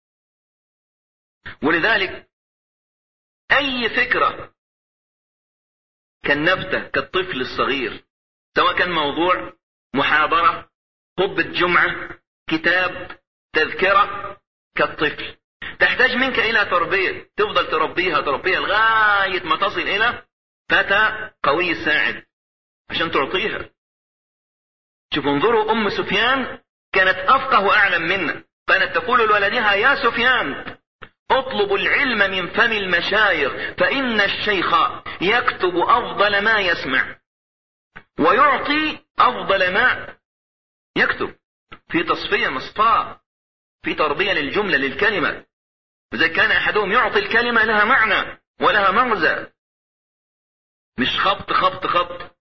ولذلك أي فكرة كالنبتة كالطفل الصغير، سواء كان موضوع محاضرة خطبة جمعة كتاب تذكرة، كالطفل تحتاج منك إلى تربية، تفضل تربيها تربيها لغاية ما تصل إلى فتى قوي الساعد عشان تعطيها. شوفوا انظروا أم سفيان كانت أفقه وأعلم منا، كانت تقول لولدها يا سفيان اطلب العلم من فم المشايخ، فإن الشيخ يكتب أفضل ما يسمع ويعطي أفضل ما يكتب. في تصفية مصفاة، في تربية للجملة للكلمة، إذا كان أحدهم يعطي الكلمة لها معنى ولها مغزى، مش خبط خبط خبط.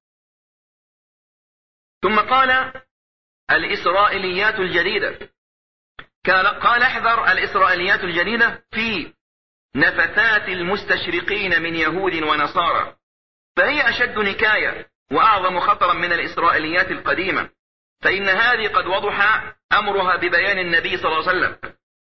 ثم قال الإسرائيليات الجديدة، قال احذر الإسرائيليات الجديدة في نفثات المستشرقين من يهود ونصارى، فهي أشد نكاية وأعظم خطرا من الإسرائيليات القديمة، فإن هذه قد وضح أمرها ببيان النبي صلى الله عليه وسلم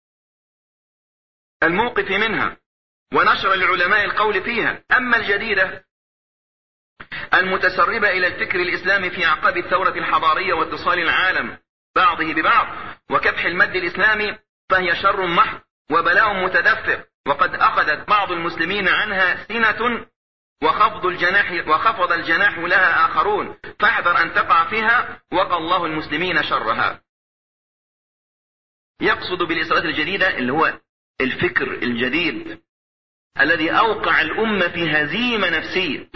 الموقف منها ونشر العلماء القول فيها. أما الجديدة المتسربة إلى الفكر الإسلامي في أعقاب الثورة الحضارية واتصال العالم بعضه ببعض وكبح المد الإسلامي، فهي شر محض وبلاء متدفق، وقد أخذت بعض المسلمين عنها سنة وخفض الجناح وخفض الجناح لها آخرون، فاحذر أن تقع فيها وقى الله المسلمين شرها. يقصد بالإسرائيليات الجديدة اللي هو الفكر الجديد الذي أوقع الأمة في هزيمة نفسية.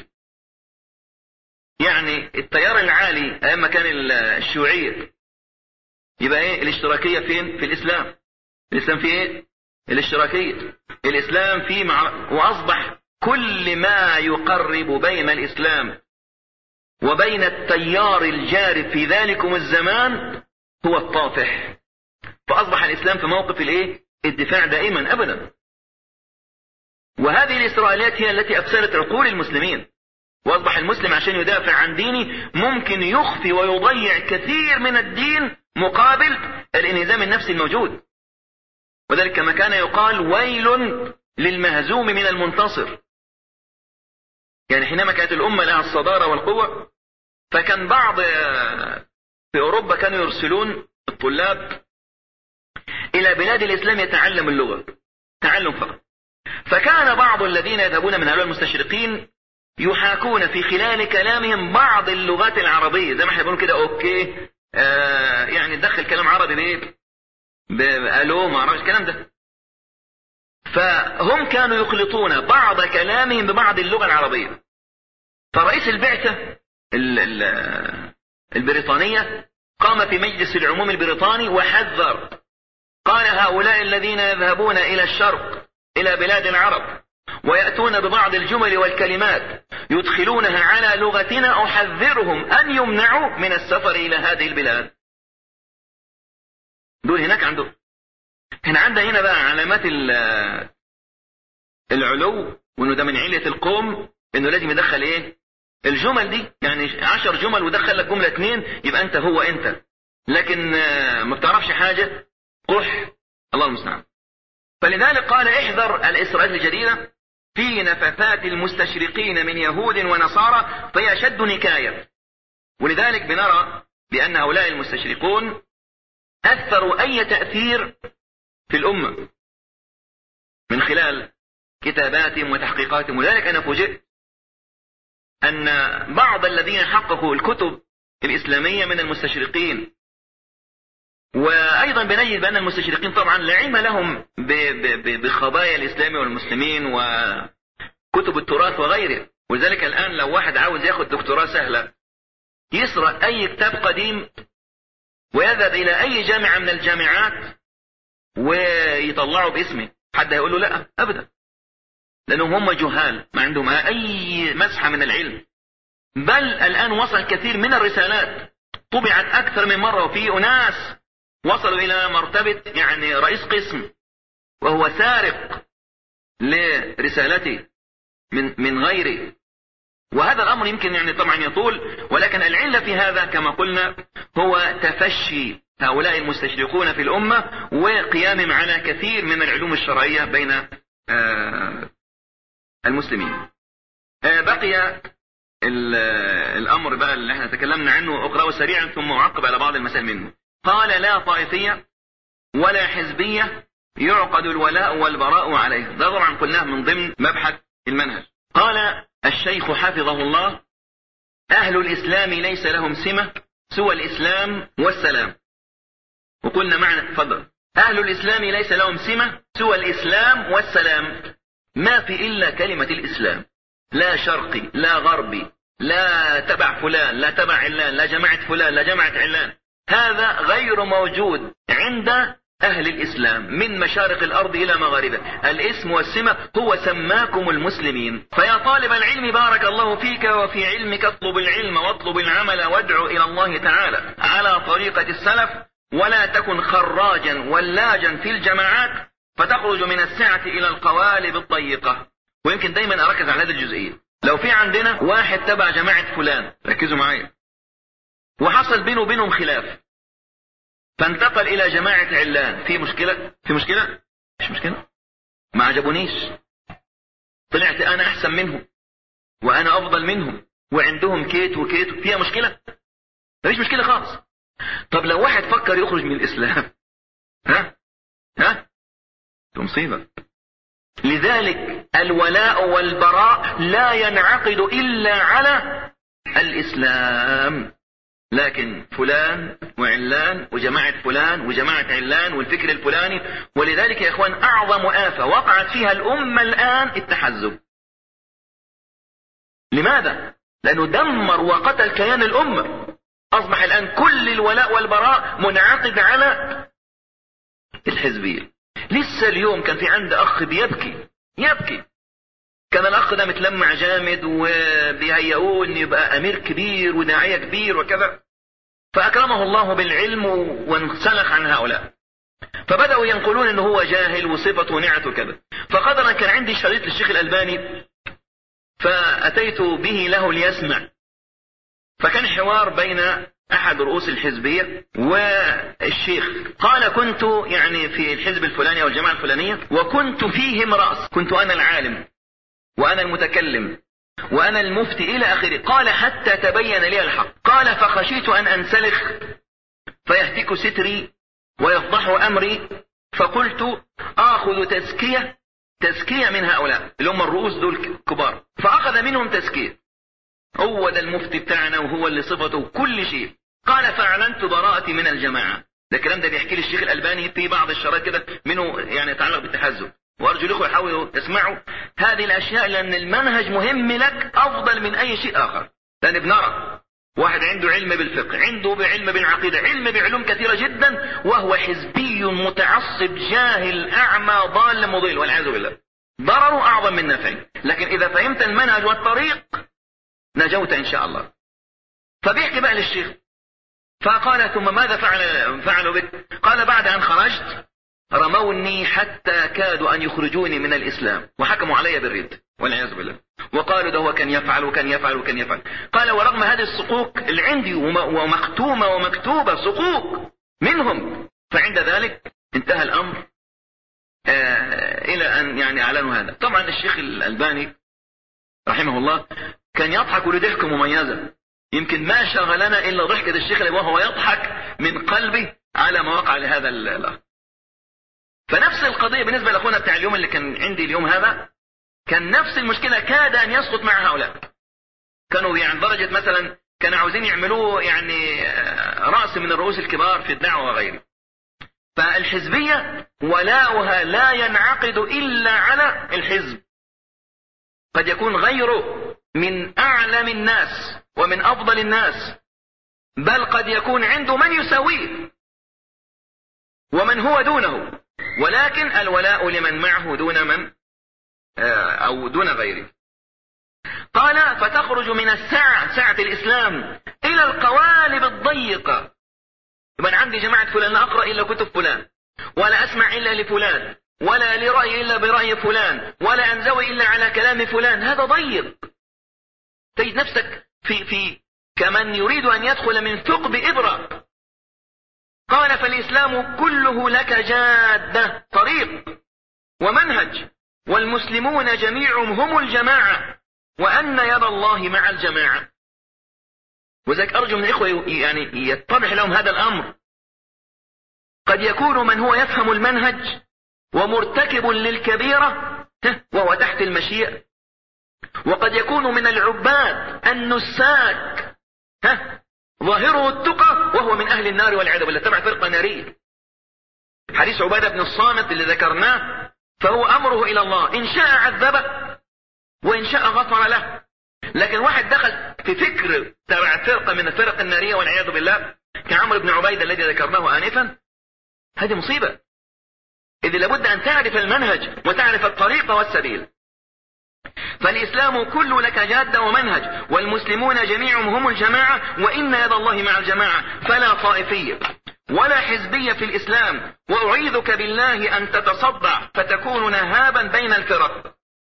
يعني التيار العالي أيام ما كان الشيوعية يبقى ايه الاشتراكية فين؟ في الإسلام. الإسلام في ايه؟ الاشتراكية. الإسلام في مع... وأصبح كل ما يقرب بين الإسلام وبين التيار الجارب في ذلكم الزمان هو الطافح، فأصبح الإسلام في موقف الايه؟ الدفاع دائما أبدا. وهذه الإسرائيليات هي التي أفسدت عقول المسلمين، وأصبح المسلم عشان يدافع عن دينه ممكن يخفي ويضيع كثير من الدين مقابل الانهزام النفسي الموجود. وذلك كما كان يقال ويل للمهزوم من المنتصر. يعني حينما كانت الأمة لها الصدارة والقوة، فكان بعض في أوروبا كانوا يرسلون الطلاب إلى بلاد الإسلام يتعلم اللغة تعلم فقط، فكان بعض الذين يذهبون من هؤلاء المستشرقين يحاكون في خلال كلامهم بعض اللغات العربية، زي ما احنا بنقول كده اوكي آه يعني ندخل كلام عربي بايه بألو ما اعرفش الكلام ده. فهم كانوا يخلطون بعض كلامهم ببعض اللغة العربية. فرئيس البعثة ال ال البريطانية قام في مجلس العموم البريطاني وحذر، قال هؤلاء الذين يذهبون إلى الشرق إلى بلاد العرب ويأتون ببعض الجمل والكلمات يدخلونها على لغتنا، أحذرهم أن يمنعوا من السفر إلى هذه البلاد. دول هناك عندهم. هنا عندنا هنا بقى علامات العلو، وإنه ده من علية القوم، إنه لازم يدخل إيه الجمل دي. يعني عشر جمل ودخل لك جملة اتنين يبقى أنت هو أنت، لكن ما بتعرفش حاجة قح الله المستعان. فلذلك قال احذر الإسرائيل الجديدة في نفثات المستشرقين من يهود ونصارى، فهي أشد نكاية. ولذلك بنرى بأن هؤلاء المستشرقون أثروا أي تأثير في الأمة من خلال كتاباتهم وتحقيقاتهم. ولذلك أنا فوجئت أن بعض الذين حققوا الكتب الإسلامية من المستشرقين، وأيضا بنجد بأن المستشرقين طبعا لا علم لهم بخبايا الإسلام والمسلمين وكتب التراث وغيره. ولذلك الآن لو واحد عاوز ياخد دكتوراه سهلة يسرق أي كتاب قديم ويذهب إلى أي جامعة من الجامعات ويطلعه باسمه، حد هيقول له لا أبدا، لأنهم هم جهال ما عندهم أي مسحة من العلم. بل الآن وصل كثير من الرسالات طبعت أكثر من مرة، وفي أناس وصلوا إلى مرتبة يعني رئيس قسم وهو سارق لرسالته من من غيره. وهذا الأمر يمكن يعني طبعا يطول، ولكن العلة في هذا كما قلنا هو تفشي هؤلاء المستشرقون في الأمة وقيامهم على كثير من العلوم الشرعية بين آه المسلمين. آه بقي الأمر بقى اللي احنا تكلمنا عنه أقرأه سريعا ثم أعقب على بعض المسائل منه. قال لا طائفية ولا حزبية يعقد الولاء والبراء عليه. ده طبعا قلناه من ضمن مبحث المنهج. قال الشيخ حفظه الله أهل الإسلام ليس لهم سمة سوى الإسلام والسلام. وقلنا معنى فضل أهل الإسلام ليس لهم سمة سوى الإسلام والسلام، ما في إلا كلمة الإسلام، لا شرقي لا غربي، لا تبع فلان لا تبع علان، لا جماعة فلان لا جماعة علان، هذا غير موجود عند أهل الإسلام من مشارق الأرض إلى مغاربها. الاسم والسمة هو سماكم المسلمين. فيا طالب العلم بارك الله فيك وفي علمك اطلب العلم واطلب العمل وادعو إلى الله تعالى على طريقة السلف، ولا تكن خراجا ولاجا في الجماعات فتخرج من السعة إلى القوالب الضيقة. ويمكن دايما أركز على هذه الجزئية. لو في عندنا واحد تبع جماعة فلان، ركزوا معايا، وحصل بينه وبينهم خلاف فانتقل إلى جماعة علان، في مشكلة؟ في مشكلة؟ مش مشكلة، ما عجبونيش، طلعت أنا أحسن منهم وأنا أفضل منهم وعندهم كيت وكيت، فيها مشكلة؟ ما فيش مشكلة خالص. طب لو واحد فكر يخرج من الإسلام، ها ها مصيبة. لذلك الولاء والبراء لا ينعقد إلا على الإسلام. لكن فلان وعلان وجماعة فلان وجماعة علان والفكر الفلاني. ولذلك يا إخوان أعظم آفة وقعت فيها الأمة الآن التحزب. لماذا؟ لأنه دمر وقتل كيان الأمة. أصبح الآن كل الولاء والبراء منعقد على الحزبية. لسه اليوم كان في عند أخ بيبكي يبكي، كان الأخ ده متلمع جامد وبيهيئوه أن يبقى أمير كبير وداعية كبير وكذا، فأكرمه الله بالعلم وانسلخ عن هؤلاء، فبدأوا ينقلون أنه هو جاهل وصفته نعت وكذا. فقدرا كان عندي شريط للشيخ الألباني فأتيت به له ليسمع، فكان حوار بين أحد رؤوس الحزبية والشيخ. قال كنت يعني في الحزب الفلاني أو الجماعة الفلانية وكنت فيهم رأس، كنت أنا العالم وأنا المتكلم وأنا المفتي إلى آخره. قال حتى تبين لي الحق. قال فخشيت أن أنسلخ فيهتك ستري ويفضح أمري، فقلت آخذ تزكية تزكية من هؤلاء اللي هم الرؤوس دول كبار. فأخذ منهم تزكية، هو ده المفتي بتاعنا وهو اللي صفته كل شيء. قال فأعلنت براءتي من الجماعة. ده الكلام ده بيحكي لي الشيخ الألباني في بعض الشرائط كده منه يعني يتعلق بالتحزب. وأرجو الأخوة يحاولوا يسمعوا هذه الأشياء، لأن المنهج مهم لك أفضل من أي شيء آخر. لأن بنرى واحد عنده علم بالفقه، عنده بعلم بالعقيدة، علم بعلوم كثيرة جدا، وهو حزبي متعصب جاهل أعمى ضال مضل والعياذ بالله. ضرره أعظم من نفعه. لكن إذا فهمت المنهج والطريق نجوت إن شاء الله. فبيحكي بقى للشيخ، فقال ثم ماذا فعل فعلوا بك؟ قال بعد أن خرجت رموني حتى كادوا أن يخرجوني من الإسلام وحكموا علي بالرد والعياذ بالله، وقالوا ده هو كان يفعل وكان يفعل وكان يفعل. قال ورغم هذه الصقوق اللي عندي ومختومة ومكتوبة صقوق منهم، فعند ذلك انتهى الأمر آه إلى أن يعني أعلنوا هذا. طبعا الشيخ الألباني رحمه الله كان يضحك لضحكة مميزة، يمكن ما شغلنا إلا ضحكة الشيخ وهو يضحك من قلبه على ما وقع لهذا الأخ. فنفس القضية بالنسبة لأخونا بتاع اليوم اللي كان عندي اليوم هذا، كان نفس المشكلة، كاد أن يسقط مع هؤلاء. كانوا يعني درجة مثلا كانوا عاوزين يعملوه يعني رأس من الرؤوس الكبار في الدعوة وغيره. فالحزبية ولاؤها لا ينعقد إلا على الحزب. قد يكون غيره من أعلم الناس ومن أفضل الناس، بل قد يكون عنده من يساويه ومن هو دونه، ولكن الولاء لمن معه دون من أو دون غيره. قال فتخرج من السعة، سعة الإسلام، إلى القوالب الضيقة. يبقى عندي جماعة فلان لا أقرأ إلا كتب فلان، ولا أسمع إلا لفلان، ولا لرأي إلا برأي فلان، ولا أنزوي إلا على كلام فلان. هذا ضيق. تجد نفسك في في كمن يريد أن يدخل من ثقب إبرة. قال فالإسلام كله لك جادة، طريق ومنهج، والمسلمون جميعهم هم الجماعة، وأن يد الله مع الجماعة. وذلك أرجو من الإخوة يعني يتضح لهم هذا الأمر. قد يكون من هو يفهم المنهج ومرتكب للكبيرة وهو تحت المشيئة، وقد يكون من العباد النساك ظاهره التقى وهو من أهل النار والعياذ بالله، تبع فرقة نارية. حديث عبادة بن الصامت اللي ذكرناه، فهو أمره إلى الله، إن شاء عذبه وإن شاء غفر له. لكن واحد دخل في فكر تبع فرقة من الفرق النارية والعياذ بالله كعمرو بن عبيدة الذي ذكرناه آنفا، هذه مصيبة. إذ لابد أن تعرف المنهج وتعرف الطريق والسبيل. فالإسلام كله لك جادة ومنهج، والمسلمون جميعهم هم الجماعة، وإن يد الله مع الجماعة. فلا طائفية ولا حزبية في الإسلام، وأعيذك بالله أن تتصدع فتكون نهابا بين الفرق.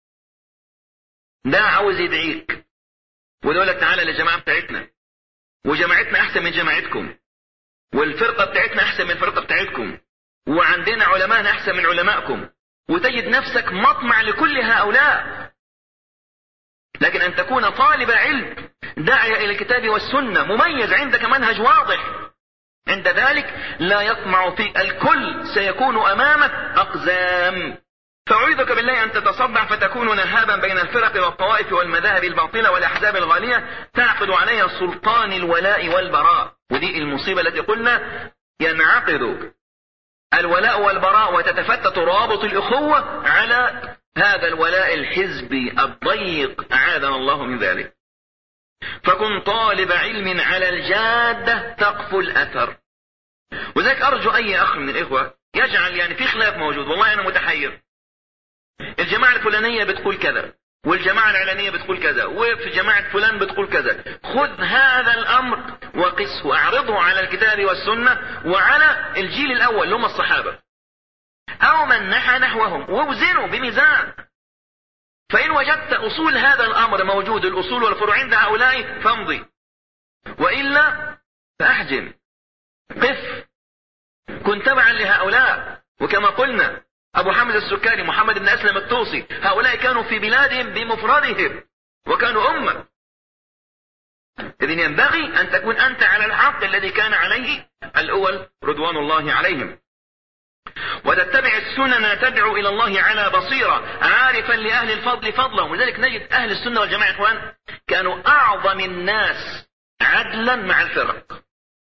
ده عاوز يدعيك ودولك تعالى للجماعة بتاعتنا، وجماعتنا أحسن من جماعتكم، والفرقة بتاعتنا أحسن من الفرقة بتاعتكم، وعندنا علماء أحسن من علمائكم، وتجد نفسك مطمع لكل هؤلاء. لكن أن تكون طالب علم داعية إلى الكتاب والسنة مميز، عندك منهج واضح، عند ذلك لا يطمع فيك الكل، سيكون أمامك أقزام. فأعوذك بالله أن تتصدع فتكون نهابا بين الفرق والطوائف والمذاهب الباطلة والأحزاب الغالية، تعقد عليها سلطان الولاء والبراء. ودي المصيبة التي قلنا ينعقد الولاء والبراء وتتفتت رابط الأخوة على هذا الولاء الحزبي الضيق، أعاذنا الله من ذلك. فكن طالب علم على الجادة تقفو الأثر. وذلك أرجو أي أخ من الإخوة يجعل يعني في خلاف موجود، والله أنا متحير، الجماعة الفلانية بتقول كذا، والجماعة العلانية بتقول كذا، وفي جماعة فلان بتقول كذا. خذ هذا الأمر وقسه، أعرضه على الكتاب والسنة وعلى الجيل الأول هم الصحابة أو من نحى نحوهم، ووزنوا بميزان. فإن وجدت أصول هذا الأمر موجود، الأصول والفروع عند هؤلاء، فامضي، وإلا فأحجم، قف، كن تبعا لهؤلاء. وكما قلنا أبو حامد السكري، محمد بن أسلم الطوسي، هؤلاء كانوا في بلادهم بمفردهم وكانوا أمة. إذن ينبغي أن تكون أنت على الحق الذي كان عليه الأول رضوان الله عليهم، وتتبع السنن تدعو إلى الله على بصيرة، عارفا لأهل الفضل فضلهم. ولذلك نجد أهل السنة والجماعة إخوان كانوا أعظم الناس عدلا مع الفرق،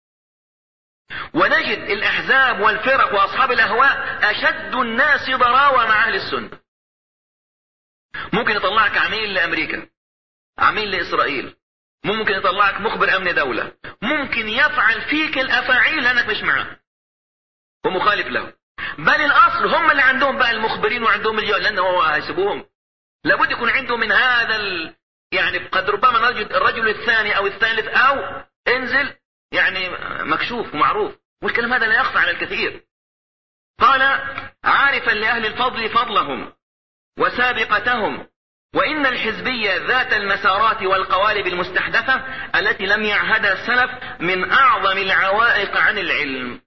ونجد الأحزاب والفرق وأصحاب الأهواء أشد الناس ضراوة مع أهل السنة. ممكن يطلعك عميل لأمريكا، عميل لإسرائيل، ممكن يطلعك مخبر أمن دولة، ممكن يفعل فيك الأفاعيل لأنك مش معه ومخالف له. بل الأصل هم اللي عندهم بقى المخبرين وعندهم الجوال، لأنه هو هيسيبوهم. لابد يكون عنده من هذا ال... يعني قد ربما نجد الرجل الثاني أو الثالث أو انزل يعني مكشوف ومعروف، والكلام هذا لا يخفى على الكثير. قال عارفا لأهل الفضل فضلهم وسابقتهم، وإن الحزبية ذات المسارات والقوالب المستحدثة التي لم يعهدها السلف من أعظم العوائق عن العلم.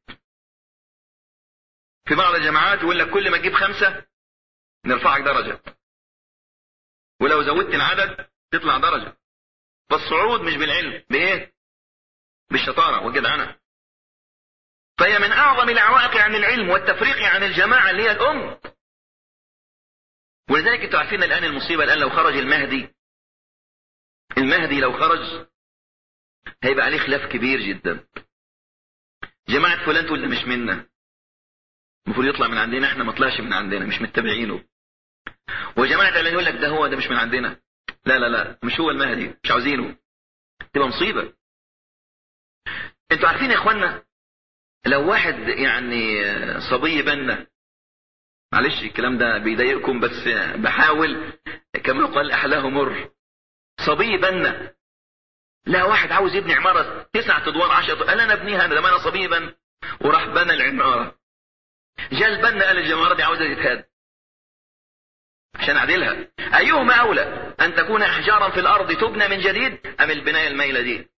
في بعض الجماعات يقول لك كل ما تجيب خمسة نرفعك درجة، ولو زودت العدد تطلع درجة. فالصعود مش بالعلم، بإيه؟ بالشطارة والجدعنة. فهي من أعظم العوائق عن العلم والتفريق عن الجماعة اللي هي الأم. ولذلك انتوا عارفين الآن المصيبة، الآن لو خرج المهدي المهدي لو خرج هيبقى عليه خلاف كبير جدا. جماعة فلان تقول ده مش منا، المفروض يطلع من عندنا، احنا ما طلعش من عندنا، مش متبعينه. وجماعة اللي يقول لك ده هو ده مش من عندنا، لا لا لا مش هو المهدي، مش عاوزينه، تبقى مصيبة. انتوا عارفين يا اخوانا لو واحد يعني صبي بنا، معلش الكلام ده بيضايقكم بس بحاول كما قال احلاه مر، صبي بنا، لا واحد عاوز يبني عمارة تسعة ادوار عشرة ادوار، قال انا ابنيها انا لما انا صبي بنا، وراح بنى العمارة، جاء البنا قال العمارة دي عاوزة تتهد عشان اعدلها. ايهما اولى ان تكون احجارا في الارض تبنى من جديد ام البناية الميلة دي؟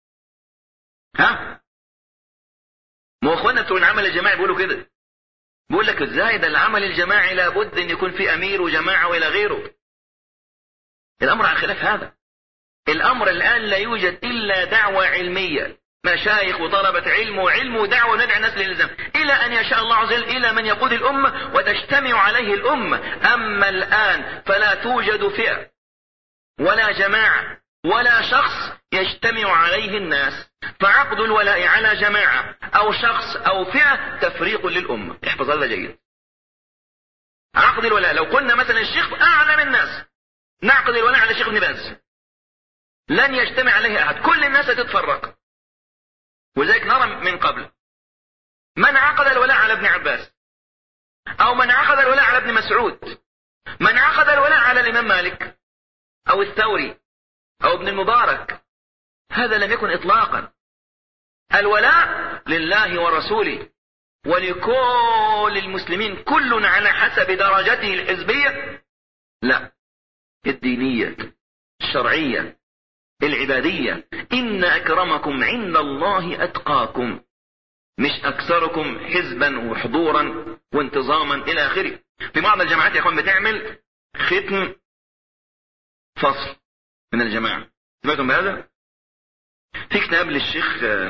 ها؟ ما هو اخوانا بتوع العمل الجماعي بيقولوا كده، بيقول لك ازاي ده العمل الجماعي لابد ان يكون فيه امير وجماعة والى غيره. الامر على خلاف هذا. الامر الان لا يوجد الا دعوة علمية، مشايخ وطلبة علم وعلم ودعوة ندعى الناس للإلزام الى ان يشاء الله عز وجل الى من يقود الامة وتجتمع عليه الامة. اما الان فلا توجد فئة ولا جماعة ولا شخص يجتمع عليه الناس، فعقد الولاء على جماعة أو شخص أو فئة تفريق للأمة. احفظ هذا جيد. عقد الولاء لو قلنا مثلا الشيخ أعلم الناس، نعقد الولاء على الشيخ ابن باز، لن يجتمع عليه أحد، كل الناس تتفرق. وذلك نرى من قبل من عقد الولاء على ابن عباس، أو من عقد الولاء على ابن مسعود، من عقد الولاء على الإمام مالك أو الثوري أو ابن المبارك، هذا لم يكن إطلاقا. الولاء لله ورسوله ولكل المسلمين، كل على حسب درجته الحزبية، لا، الدينية الشرعية العبادية. إن أكرمكم عند الله أتقاكم، مش أكثركم حزبا وحضورا وانتظاما إلى آخره. في بعض الجماعات يا أخوان بتعمل ختم فصل من الجماعة، سمعتم بهذا؟ في كتاب للشيخ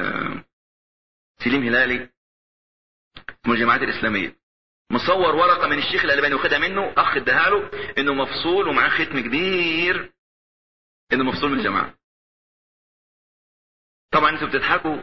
سليم هلالي من الجماعات الإسلامية، مصور ورقة من الشيخ الألباني وخدها منه، أخ اداها له إنه مفصول ومعاه ختم كبير إنه مفصول من الجماعة. طبعا انتوا بتضحكوا،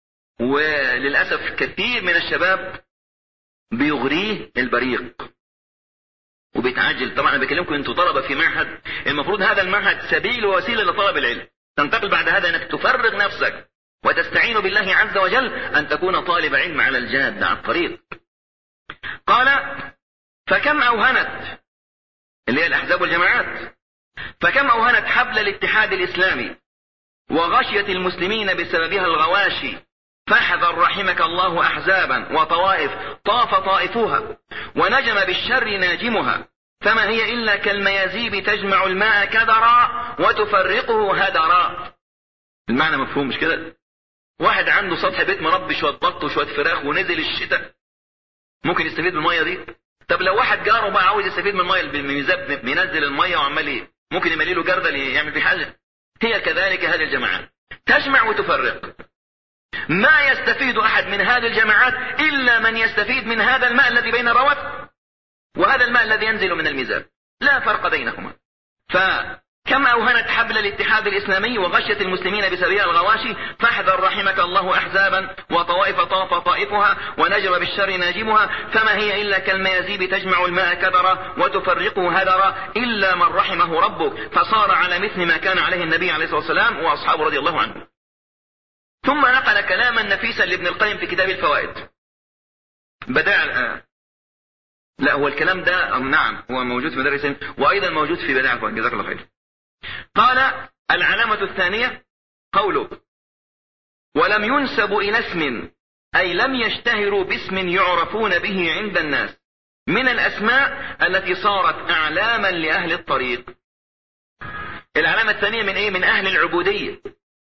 وللأسف كثير من الشباب بيغريه البريق وبيتعجل. طبعا أنا بكلمكم انتوا طلبة في معهد، المفروض هذا المعهد سبيل ووسيلة لطلب العلم، تنتقل بعد هذا انك تفرغ نفسك وتستعين بالله عز وجل ان تكون طالب علم على الجاد على الطريق. قال فكم اوهنت، اللي هي الاحزاب والجماعات، فكم اوهنت حبل الاتحاد الاسلامي وغشيت المسلمين بسببها الغواشي، فاحذر رحمك الله احزابا وطوائف طاف طائفوها ونجم بالشر ناجمها، فما هي إلا كالميازيب تجمع الماء كدرا وتفرقه هدرا. المعنى مفهوم مش كده؟ واحد عنده سطح بيت مربي شوية بط وشوية فراخ ونزل الشتاء، ممكن يستفيد من المية دي؟ طب لو واحد جاره بقى عاوز يستفيد من المية، بالميزاب بينزل المية وعمال ايه؟ ممكن يملي له جردل يعمل بيه حاجة. هي كذلك هذه الجماعات تجمع وتفرق. ما يستفيد أحد من هذه الجماعات إلا من يستفيد من هذا الماء الذي بين الروث وهذا الماء الذي ينزل من الميزاب، لا فرق بينهما. فكم أوهنت حبل الاتحاد الإسلامي وغشيت المسلمين بسببها الغواشي، فاحذر رحمك الله أحزابا وطوائف طاف طائفها ونجم بالشر ناجمها، فما هي إلا كالميازيب تجمع الماء كدرا وتفرقه هدرا، إلا من رحمه ربك فصار على مثل ما كان عليه النبي عليه الصلاة والسلام وأصحابه رضي الله عنه. ثم نقل كلاما نفيسا لابن القيم في كتاب الفوائد، بدع الآن، لا هو الكلام ده نعم هو موجود في مدارس وأيضا موجود في بدع الفوائد، جزاك الله خير. قال العلامة الثانية قوله ولم ينسب إلى اسم، أي لم يشتهروا باسم يعرفون به عند الناس من الأسماء التي صارت أعلاما لأهل الطريق. العلامة الثانية من إيه؟ من أهل العبودية،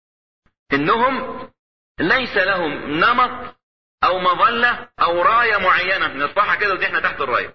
إنهم ليس لهم نمط أو مظلة أو راية معينة نرفعها كده ودي احنا تحت الراية.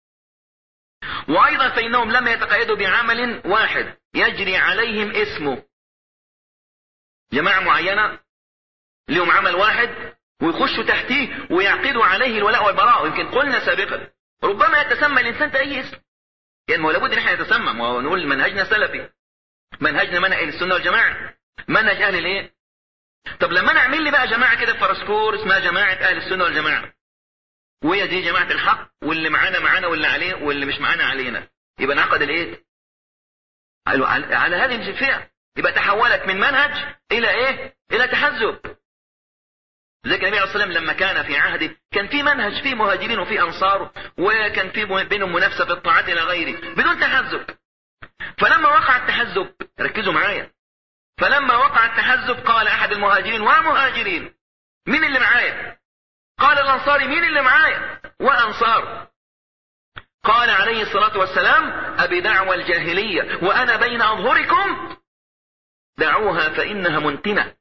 وأيضا فإنهم لم يتقيدوا بعمل واحد يجري عليهم اسمه، جماعة معينة لهم عمل واحد ويخشوا تحتيه ويعقدوا عليه الولاء والبراء. ويمكن قلنا سابقا ربما يتسمى الإنسان بأي اسم، يعني ما هو لابد ان احنا نتسمى ونقول منهجنا سلفي، منهجنا منهج أهل السنة والجماعة، منهج أهل الإيه؟ طب لما نعمل لي بقى جماعة كده في فرسكور اسمها جماعة أهل السنة والجماعة، وهي دي جماعة الحق، واللي معانا معانا واللي عليه واللي مش معانا علينا، يبقى نعقد الإيه؟ على, على هذه الفئة، يبقى تحولت من منهج إلى إيه؟ إلى تحزب. زي النبي عليه الصلاة والسلام لما كان في عهده كان في منهج، فيه مهاجرين وفيه أنصار، وكان في بينهم منافسة في الطاعات إلى غيره بدون تحزب. فلما وقع التحزب، ركزوا معايا، فلما وقع التحزب قال أحد المهاجرين: ومهاجرين مين اللي معايا؟ قال الأنصاري: مين اللي معايا؟ وأنصار. قال عليه الصلاة والسلام: أبي دعوى الجاهلية وأنا بين أظهركم دعوها فإنها منتنة.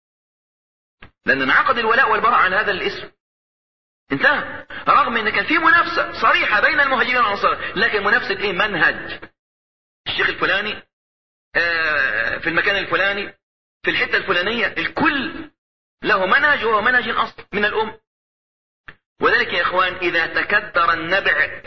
لأن انعقد الولاء والبراء عن هذا الاسم، انتهى، رغم ان كان في منافسة صريحة بين المهاجرين والأنصار، لكن منافسة ايه؟ منهج. الشيخ الفلاني آه في المكان الفلاني في الحتة الفلانية، الكل له منهج وهو منهج الأصل من الأم. وذلك يا إخوان إذا تكدر النبع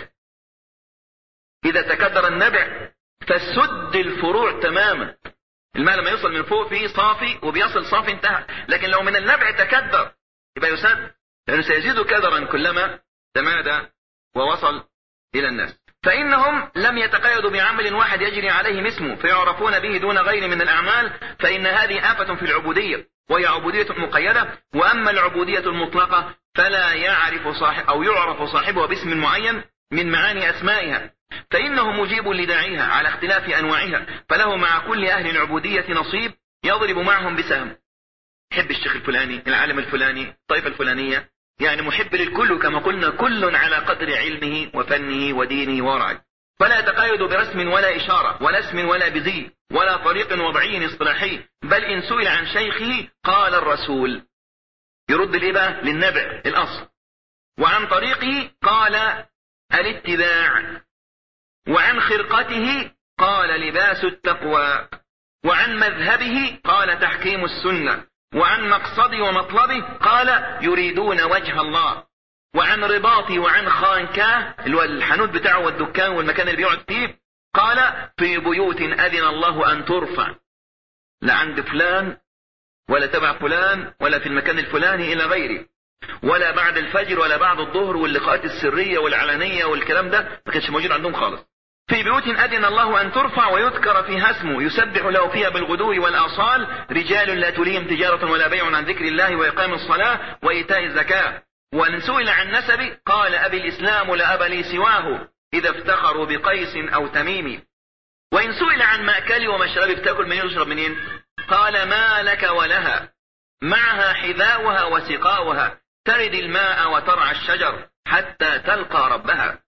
إذا تكدر النبع فسد الفروع تماما. الماء لما يوصل من فوق فيه صافي وبيصل صافي انتهى، لكن لو من النبع تكدر يبقى يسد، لأنه سيزيد كدرا كلما تمادى ووصل إلى الناس. فإنهم لم يتقيدوا بعمل واحد يجري عليهم اسمه فيعرفون به دون غير من الأعمال، فإن هذه آفة في العبودية، وهي عبودية مقيدة. وأما العبودية المطلقة فلا يعرف صاحب أو يعرف صاحبها باسم معين من معاني أسمائها، فإنه مجيب لداعيها على اختلاف أنواعها، فله مع كل أهل العبودية نصيب يضرب معهم بسهم. حب الشيخ الفلاني، العالم الفلاني، الطائفة الفلانية، يعني محب للكل كما قلنا، كل على قدر علمه وفنه ودينه ورعه. فلا يتقيد برسم ولا إشارة ولا اسم ولا بزي ولا طريق وضعي اصطلاحي، بل إن سئل عن شيخه قال الرسول، يرد الإيه بقى؟ للنبع الأصل. وعن طريقه قال الاتباع، وعن خرقته قال لباس التقوى، وعن مذهبه قال تحكيم السنة، وعن مقصده ومطلبه قال يريدون وجه الله، وعن رباطي وعن خانكاه اللي هو الحانوت بتاعه والدكان والمكان اللي بيقعد فيه قال في بيوت أذن الله أن ترفع، لا عند فلان ولا تبع فلان ولا في المكان الفلاني إلى غيره، ولا بعد الفجر ولا بعد الظهر، واللقاءات السرية والعلنية والكلام ده ما كانش موجود عندهم خالص. في بيوت أذن الله أن ترفع ويذكر فيها اسمه يسبح له فيها بالغدو والآصال رجال لا تليهم تجارة ولا بيع عن ذكر الله وإقام الصلاة وإيتاء الزكاة. وإن سئل عن نسبه قال أبي الإسلام لا أب لي سواه إذا افتخروا بقيس أو تميم. وإن سئل عن مأكلي ومشربي، بتأكل منين وتشرب منين؟ قال ما لك ولها، معها حذاؤها وسقاؤها، ترد الماء وترعى الشجر حتى تلقى ربها.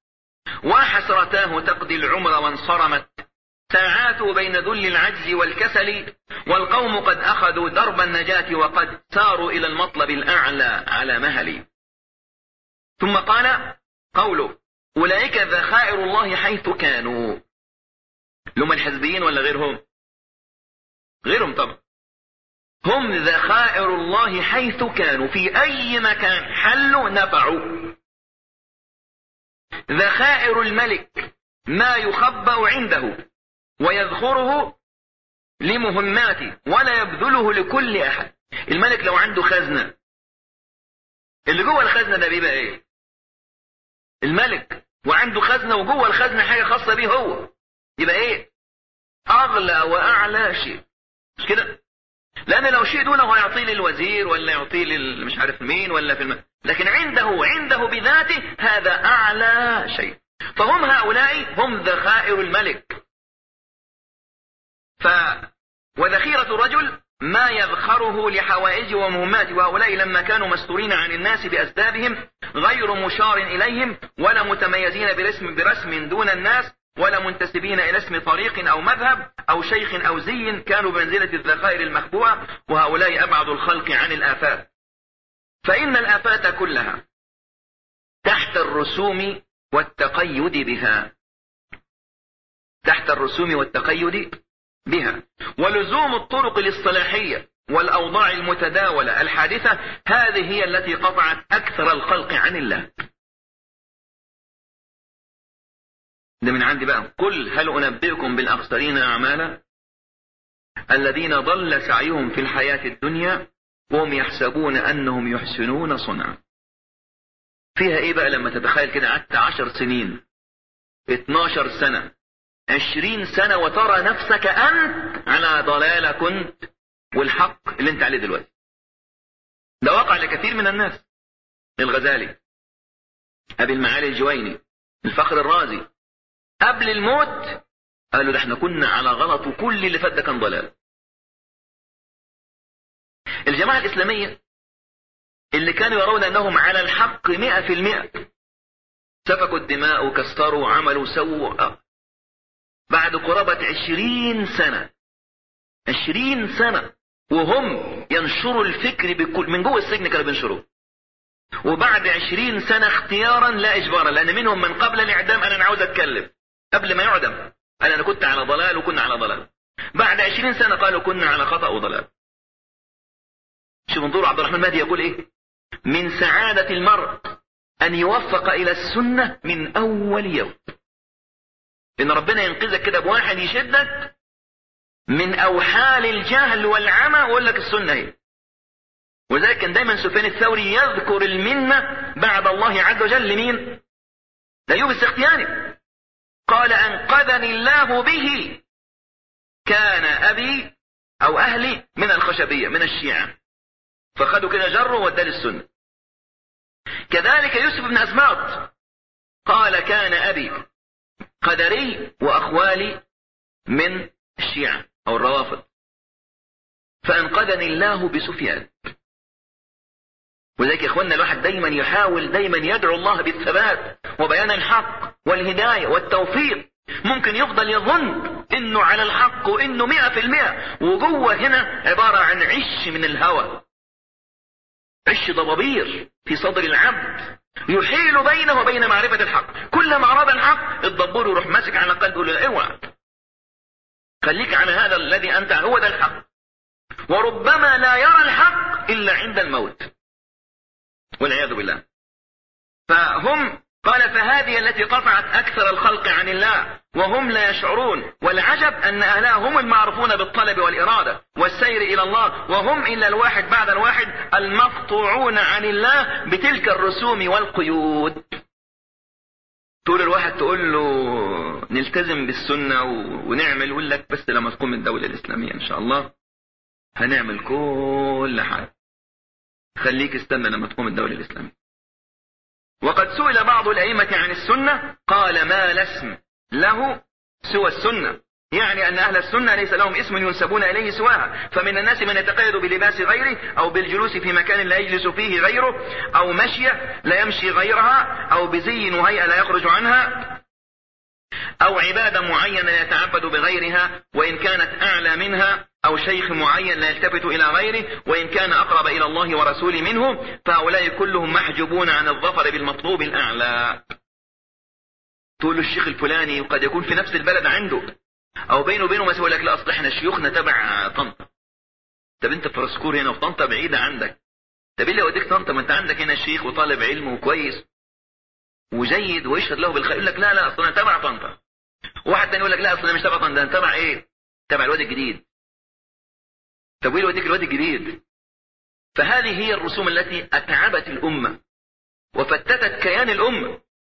وحسرتاه تقضي العمر وانصرمت، ساعات بين ذل العجز والكسل، والقوم قد أخذوا درب النجاة وقد ساروا إلى المطلب الأعلى على مهل. ثم قال قوله أولئك ذخائر الله حيث كانوا، لهم الحزبيين ولا غيرهم؟ غيرهم طبعا، هم ذخائر الله حيث كانوا، في أي مكان حلوا نفعوا. ذخائر الملك ما يخبأ عنده ويذخره لمهماته ولا يبذله لكل أحد. الملك لو عنده خزنة، اللي جوه الخزنة ده بيبقى ايه؟ الملك وعنده خزنة وجوه الخزنة حاجة خاصة به هو، يبقى ايه؟ أغلى وأعلى شيء، مش كده؟ لأن لو شيء دونه هيعطيه للوزير ولا يعطيه للمش عارف مين ولا في الم... لكن عنده عنده بذاته هذا أعلى شيء. فهم هؤلاء هم ذخائر الملك. ف وذخيرة الرجل ما يذخره لحوائجه ومهماته، وهؤلاء لما كانوا مستورين عن الناس بأسبابهم غير مشار إليهم ولا متميزين برسم برسم دون الناس ولا منتسبين إلى اسم طريق أو مذهب أو شيخ أو زي، كانوا بمنزلة الذخائر المخبوءة، وهؤلاء أبعد الخلق عن الآفات. فإن الآفات كلها تحت الرسوم والتقيد بها، تحت الرسوم والتقيد بها، ولزوم الطرق الاصطلاحية والأوضاع المتداولة الحادثة، هذه هي التي قطعت أكثر الخلق عن الله. ده من عندي بقى، قل هل أنبئكم بالأخسرين أعمالا الذين ضل سعيهم في الحياة الدنيا وهم يحسبون أنهم يحسنون صنعا. فيها إيه بقى لما تتخيل كده قعدت عشر سنين، اتناشر سنة، عشرين سنة، وترى نفسك أنت على ضلالة كنت والحق اللي انت عليه دلوقتي. ده واقع لكثير من الناس. الغزالي، أبي المعالي الجويني، الفخر الرازي، قبل الموت قالوا ده احنا كنا على غلط وكل اللي فات ده كان ضلال. الجماعة الإسلامية اللي كانوا يرون أنهم على الحق مئة في المئة سفكوا الدماء وكسروا وعملوا وسووا، بعد قرابة عشرين سنة عشرين سنة وهم ينشروا الفكر بكل من جوه السجن كانوا بينشروه، وبعد عشرين سنة اختيارا لا إجبارا، لأن منهم من قبل الإعدام أنا عاوز أتكلم قبل ما يعدم، أنا كنت على ضلال وكنا على ضلال. بعد عشرين سنة قالوا كنا على خطأ وضلال. شوف انظروا عبد الرحمن مهدي يقول إيه: من سعادة المرء أن يوفق إلى السنة من أول يوم. إن ربنا ينقذك كده بواحد يشدك من أوحال الجهل والعمى ويقول لك السنة هي. وذلك كان دايما سفيان الثوري يذكر المنة بعد الله عز وجل لمين؟ لأيوب السختياني. قال أنقذني الله به كان أبي أو أهلي من الخشبية من الشيعة، فخدوا كده جره ودال السنة. كذلك يوسف بن أسماط قال كان أبي قدري وأخوالي من الشيعة أو الروافض، فأنقذني الله بسفيان. وذلك يا إخواننا الواحد دايما يحاول دايما يدعو الله بالثبات وبيان الحق والهداية والتوفيق. ممكن يفضل يظن إنه على الحق وإنه مئة في المئة، وجوه هنا عبارة عن عش من الهوى، عش ضبابير في صدر العبد يحيل بينه وبين معرفة الحق. كلما أراد الحق الضبور يروح ماسك على قلبه يقول له اوعى، خليك على هذا الذي أنت هو ده الحق. وربما لا يرى الحق إلا عند الموت والعياذ بالله. فهم قال فهذه التي قطعت أكثر الخلق عن الله وهم لا يشعرون، والعجب أن أهلها هم المعروفون بالطلب والإرادة والسير إلى الله، وهم إلا الواحد بعد الواحد المقطوعون عن الله بتلك الرسوم والقيود. طول الواحد تقول له نلتزم بالسنة ونعمل، يقول لك بس لما تقوم الدولة الإسلامية إن شاء الله هنعمل كل حاجة، خليك استنى لما تقوم الدولة الإسلامية. وقد سئل بعض الأئمة عن السنة قال ما الاسم له سوى السنة، يعني أن أهل السنة ليس لهم اسم ينسبون إليه سواها. فمن الناس من يتقيد بلباس غيره أو بالجلوس في مكان لا يجلس فيه غيره، أو مشية لا يمشي غيرها، أو بزي وهيئة لا يخرج عنها، أو عبادة معينة لا يتعبد بغيرها وإن كانت أعلى منها، أو شيخ معين لا يلتفت إلى غيره وإن كان أقرب إلى الله ورسوله منه، فهؤلاء كلهم محجوبون عن الظفر بالمطلوب الأعلى. تقول له الشيخ الفلاني وقد يكون في نفس البلد عنده أو بينه وبينه مسؤول لك لا أصل إحنا شيوخنا تبع طنطا. طب أنت في رسكور هنا وطنطا بعيدة عندك، طب اللي يوديك طنطا؟ ما أنت عندك هنا شيخ وطالب علم وكويس وجيد ويشهد له بالخير، يقول لك لا لا أصل أنا تبع طنطا. واحد تاني يقول لك لا أصل أنا مش تبع طنطا، أنا تبع إيه؟ تبع الواد الجديد. طب وين يوديك الواد الجديد؟ فهذه هي الرسوم التي أتعبت الأمة وفتتت كيان الأمة.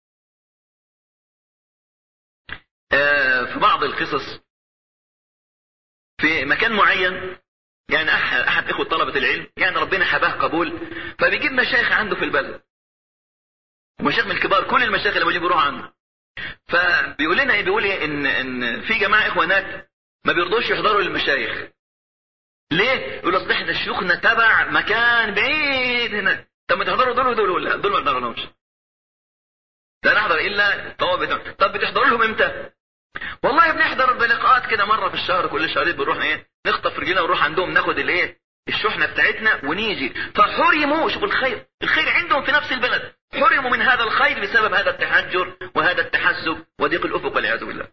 آه في بعض القصص في مكان معين، يعني أحد, أحد إخوة طلبة العلم يعني ربنا حباه قبول، فبيجيب مشايخ عنده في البلد، ومشايخ من الكبار، كل المشايخ اللي بيجي بيروحوا عنده. فبيقول لنا إيه؟ بيقول إيه إن, إن في جماعة إخوانات ما بيرضوش يحضروا للمشايخ. ليه؟ يقول اصل احنا شيوخنا تبع مكان بعيد هنا. طب ما تحضروا دول ودول ولا دول ما تحضرونهمش؟ لا نحضر الا طوابع. طب بتحضروا لهم امتى؟ والله بنحضر بلقاءات كده مره في الشهر، كل شهرين بنروح ايه نخطف رجلنا ونروح عندهم ناخد الايه الشحنه بتاعتنا ونيجي. فحرموا، شوفوا الخير، الخير عندهم في نفس البلد، حرموا من هذا الخير بسبب هذا التحجر وهذا التحزب وضيق الافق والعياذ بالله.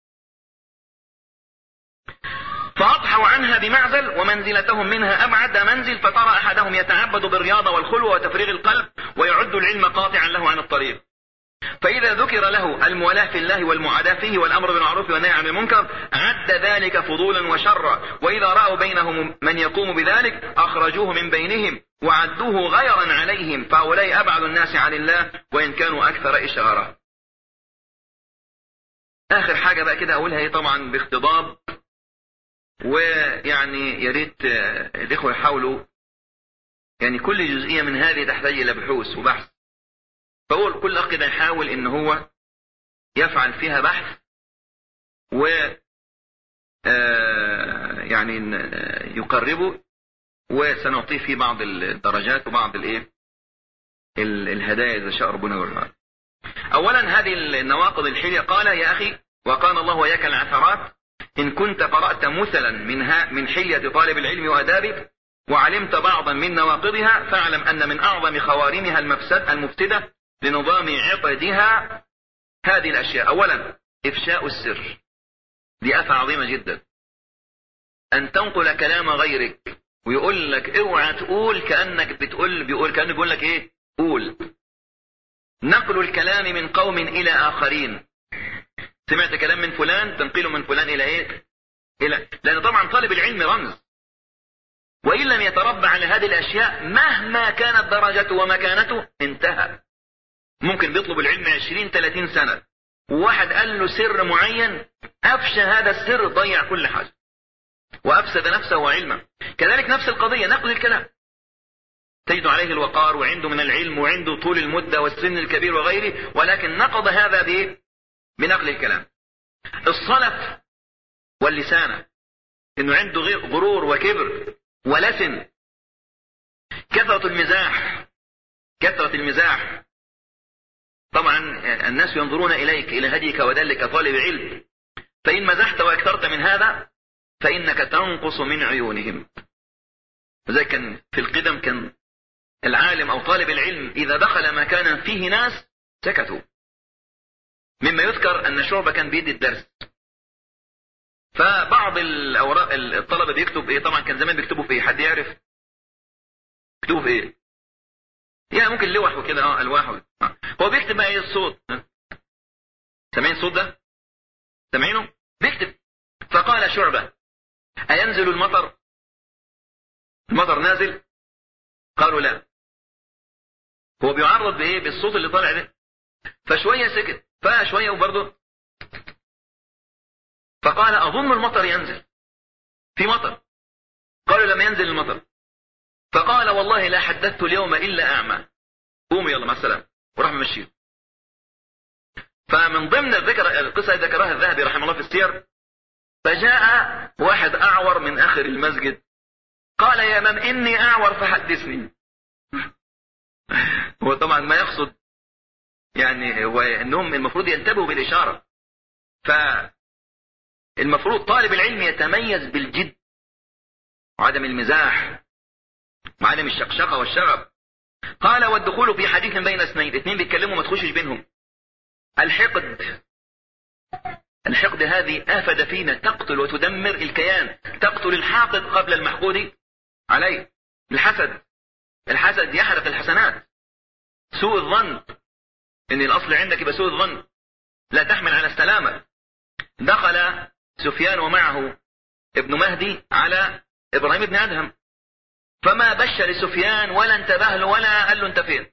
فأضحوا عنها بمعزل ومنزلتهم منها أبعد منزل، فترى أحدهم يتعبد بالرياضة والخلوة وتفريغ القلب ويعد العلم قاطعا له عن الطريق. فإذا ذكر له المولاة في الله والمعاداة فيه والأمر بالمعروف والنهي عن المنكر عد ذلك فضولا وشرا، وإذا رأوا بينهم من يقوم بذلك أخرجوه من بينهم وعدوه غيرا عليهم، فهؤلاء أبعد الناس عن الله وإن كانوا أكثر إشغارا. آخر حاجة بقى كده أقولها هي طبعا باختضاب، ويعني ياريت الإخوة يحاولوا يعني كل جزئية من هذه تحتاج إلى بحوث وبحث، فأقول كل أخ كده يحاول إن هو يفعل فيها بحث و يعني يقربه، وسنعطيه فيه بعض الدرجات وبعض الايه الهدايا إذا شاء ربنا وتعالى. أولا هذه النواقض الحلية، قال يا أخي وقال الله وياك العثرات إن كنت قرأت مثلا منها من حلية طالب العلم وأدابه وعلمت بعضا من نواقضها فاعلم أن من أعظم خوارمها المفسد المفسدة لنظام عقدها هذه الأشياء. أولا إفشاء السر، دي آفة عظيمة جدا، أن تنقل كلام غيرك ويقول لك اوعى تقول كأنك بتقول بيقول كأنه بيقول لك ايه قول. نقل الكلام من قوم إلى آخرين، سمعت كلام من فلان تنقله من فلان إلى ايه إلى، لأن طبعا طالب العلم رمز، وإن لم يتربى على هذه الأشياء مهما كانت درجته ومكانته انتهى. ممكن بيطلب العلم عشرين ثلاثين سنة وواحد قال له سر معين أفشى هذا السر ضيع كل حاجة وأفسد نفسه وعلمه. كذلك نفس القضية نقل الكلام، تجد عليه الوقار وعنده من العلم وعنده طول المدة والسن الكبير وغيره، ولكن نقض هذا بنقل الكلام. الصلف واللسانة، إنه عنده غرور وكبر ولسن. كثرة المزاح، كثرة المزاح، طبعا الناس ينظرون إليك إلى هديك ودلك طالب علم، فإن مزحت وأكثرت من هذا فإنك تنقص من عيونهم. وذلك كان في القدم كان العالم أو طالب العلم إذا دخل مكانا فيه ناس سكتوا. مما يذكر أن شعبة كان بيدي الدرس، فبعض الأوراق الطلبة بيكتب إيه، طبعا كان زمان بيكتبوا في إيه، حد يعرف بيكتبوا في إيه؟ يعني ممكن لوح وكده اه ألواح آه. هو بيكتب بقى إيه الصوت، سامعين الصوت ده؟ سامعينه؟ بيكتب. فقال شعبة أينزل المطر؟ المطر نازل؟ قالوا لا. هو بيعرض بإيه؟ بالصوت اللي طالع ده. فشوية سكت، فشوية وبرضه فقال أظن المطر ينزل، في مطر. قالوا لما ينزل المطر، فقال والله لا حدثت اليوم إلا أعمى، قوموا يلا مع السلامة، وراح ممشيه. فمن ضمن الذكر القصة ذكرها الذهبي رحمه الله في السير، فجاء واحد أعور من آخر المسجد قال يا من إني أعور فحدثني. هو طبعا ما يقصد يعني هو أنهم المفروض ينتبهوا بالإشارة. فالمفروض طالب العلم يتميز بالجد وعدم المزاح وعدم الشقشقة والشغب. قال والدخول في حديث بين اثنين، اثنين بيتكلموا ما تخشش بينهم. الحقد، الحقد هذه آفة فينا تقتل وتدمر الكيان، تقتل الحاقد قبل المحقود عليه. الحسد، الحسد يحرق الحسنات. سوء الظن، ان الاصل عندك يبقى سوء الظن، لا تحمل على السلامة. دخل سفيان ومعه ابن مهدي على ابراهيم بن ادهم، فما بش لسفيان ولا انتبه له ولا قال له انت فين.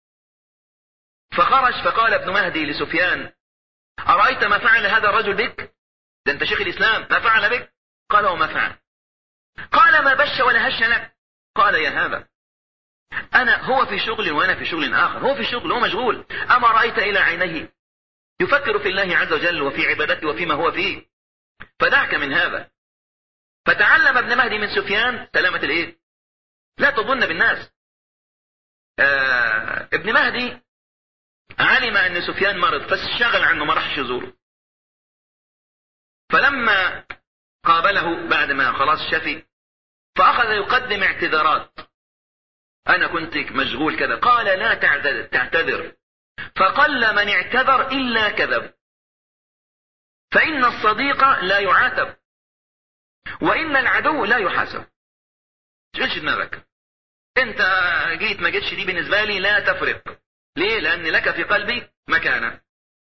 فخرج فقال ابن مهدي لسفيان أرأيت ما فعل هذا الرجل بك؟ ده انت شيخ الإسلام، ما فعل بك؟ قال وما فعل؟ قال ما بش ولا هش لك. قال يا هذا أنا هو في شغل وأنا في شغل آخر، هو في شغل هو مشغول، أما رأيت إلى عينيه يفكر في الله عز وجل وفي عبادته وفيما هو فيه، فدعك من هذا. فتعلم ابن مهدي من سفيان سلامة الإيه؟ لا تظن بالناس. آه ابن مهدي علم أن سفيان مرض فاشتغل عنه ما راحش يزوره. فلما قابله بعد ما خلاص شفي فأخذ يقدم اعتذارات، أنا كنت مشغول كذا. قال لا تعتذر، فقل من اعتذر إلا كذب، فإن الصديق لا يعاتب وإن العدو لا يحاسب. شغلش دماغك، انت جيت ما جيتش دي بالنسبة لي لا تفرق، ليه؟ لأن لك في قلبي مكانة.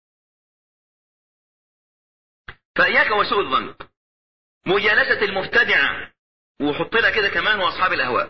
فإياك وسوء الظن، مجالسة المبتدعة، وحط لها كده كمان وأصحاب الأهواء،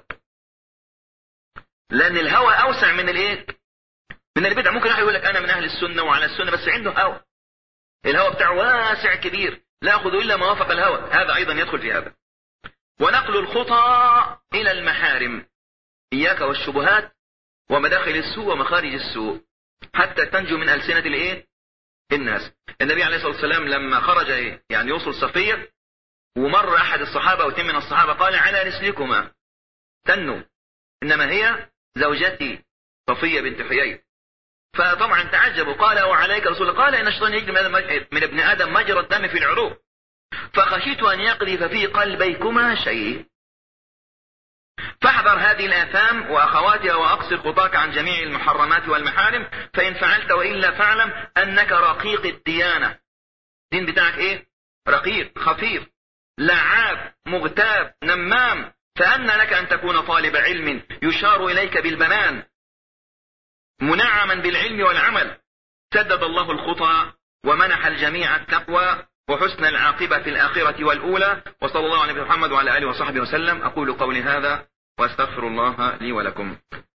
لأن الهوى أوسع من الإيه؟ من البدع. ممكن واحد يقول لك أنا من أهل السنة وعلى السنة، بس عنده هوى، الهوى بتاعه واسع كبير، لا يأخذ إلا ما وافق الهوى، هذا أيضا يدخل في هذا. ونقل الخطى إلى المحارم، إياك والشبهات ومداخل السوء ومخارج السوء حتى تنجو من ألسنة الإيه؟ الناس. النبي عليه الصلاة والسلام لما خرج يعني يوصل صفية، ومر أحد الصحابة أو اثنين من الصحابة، قال على رسلكما تنوا، إنما هي زوجتي صفية بنت حيي. فطبعا تعجبوا، قال وعليك رسول الله؟ قال إن الشيطان يجري من ابن آدم مجرى الدم في العروق، فخشيت أن يقذف في قلبيكما شيء. فاحذر هذه الآثام وأخواتها، وأقصر خطاك عن جميع المحرمات والمحارم، فإن فعلت وإلا فاعلم أنك رقيق الديانة. الدين بتاعك إيه؟ رقيق، خفيف، لعاب، مغتاب، نمام، فأن لك أن تكون طالب علم يشار إليك بالبنان، منعما بالعلم والعمل. سدد الله الخطى ومنح الجميع التقوى وحسن العاقبة في الآخرة والأولى. وصلى الله على محمد وعلى آله وصحبه وسلم. أقول قولي هذا وأستغفر الله لي ولكم.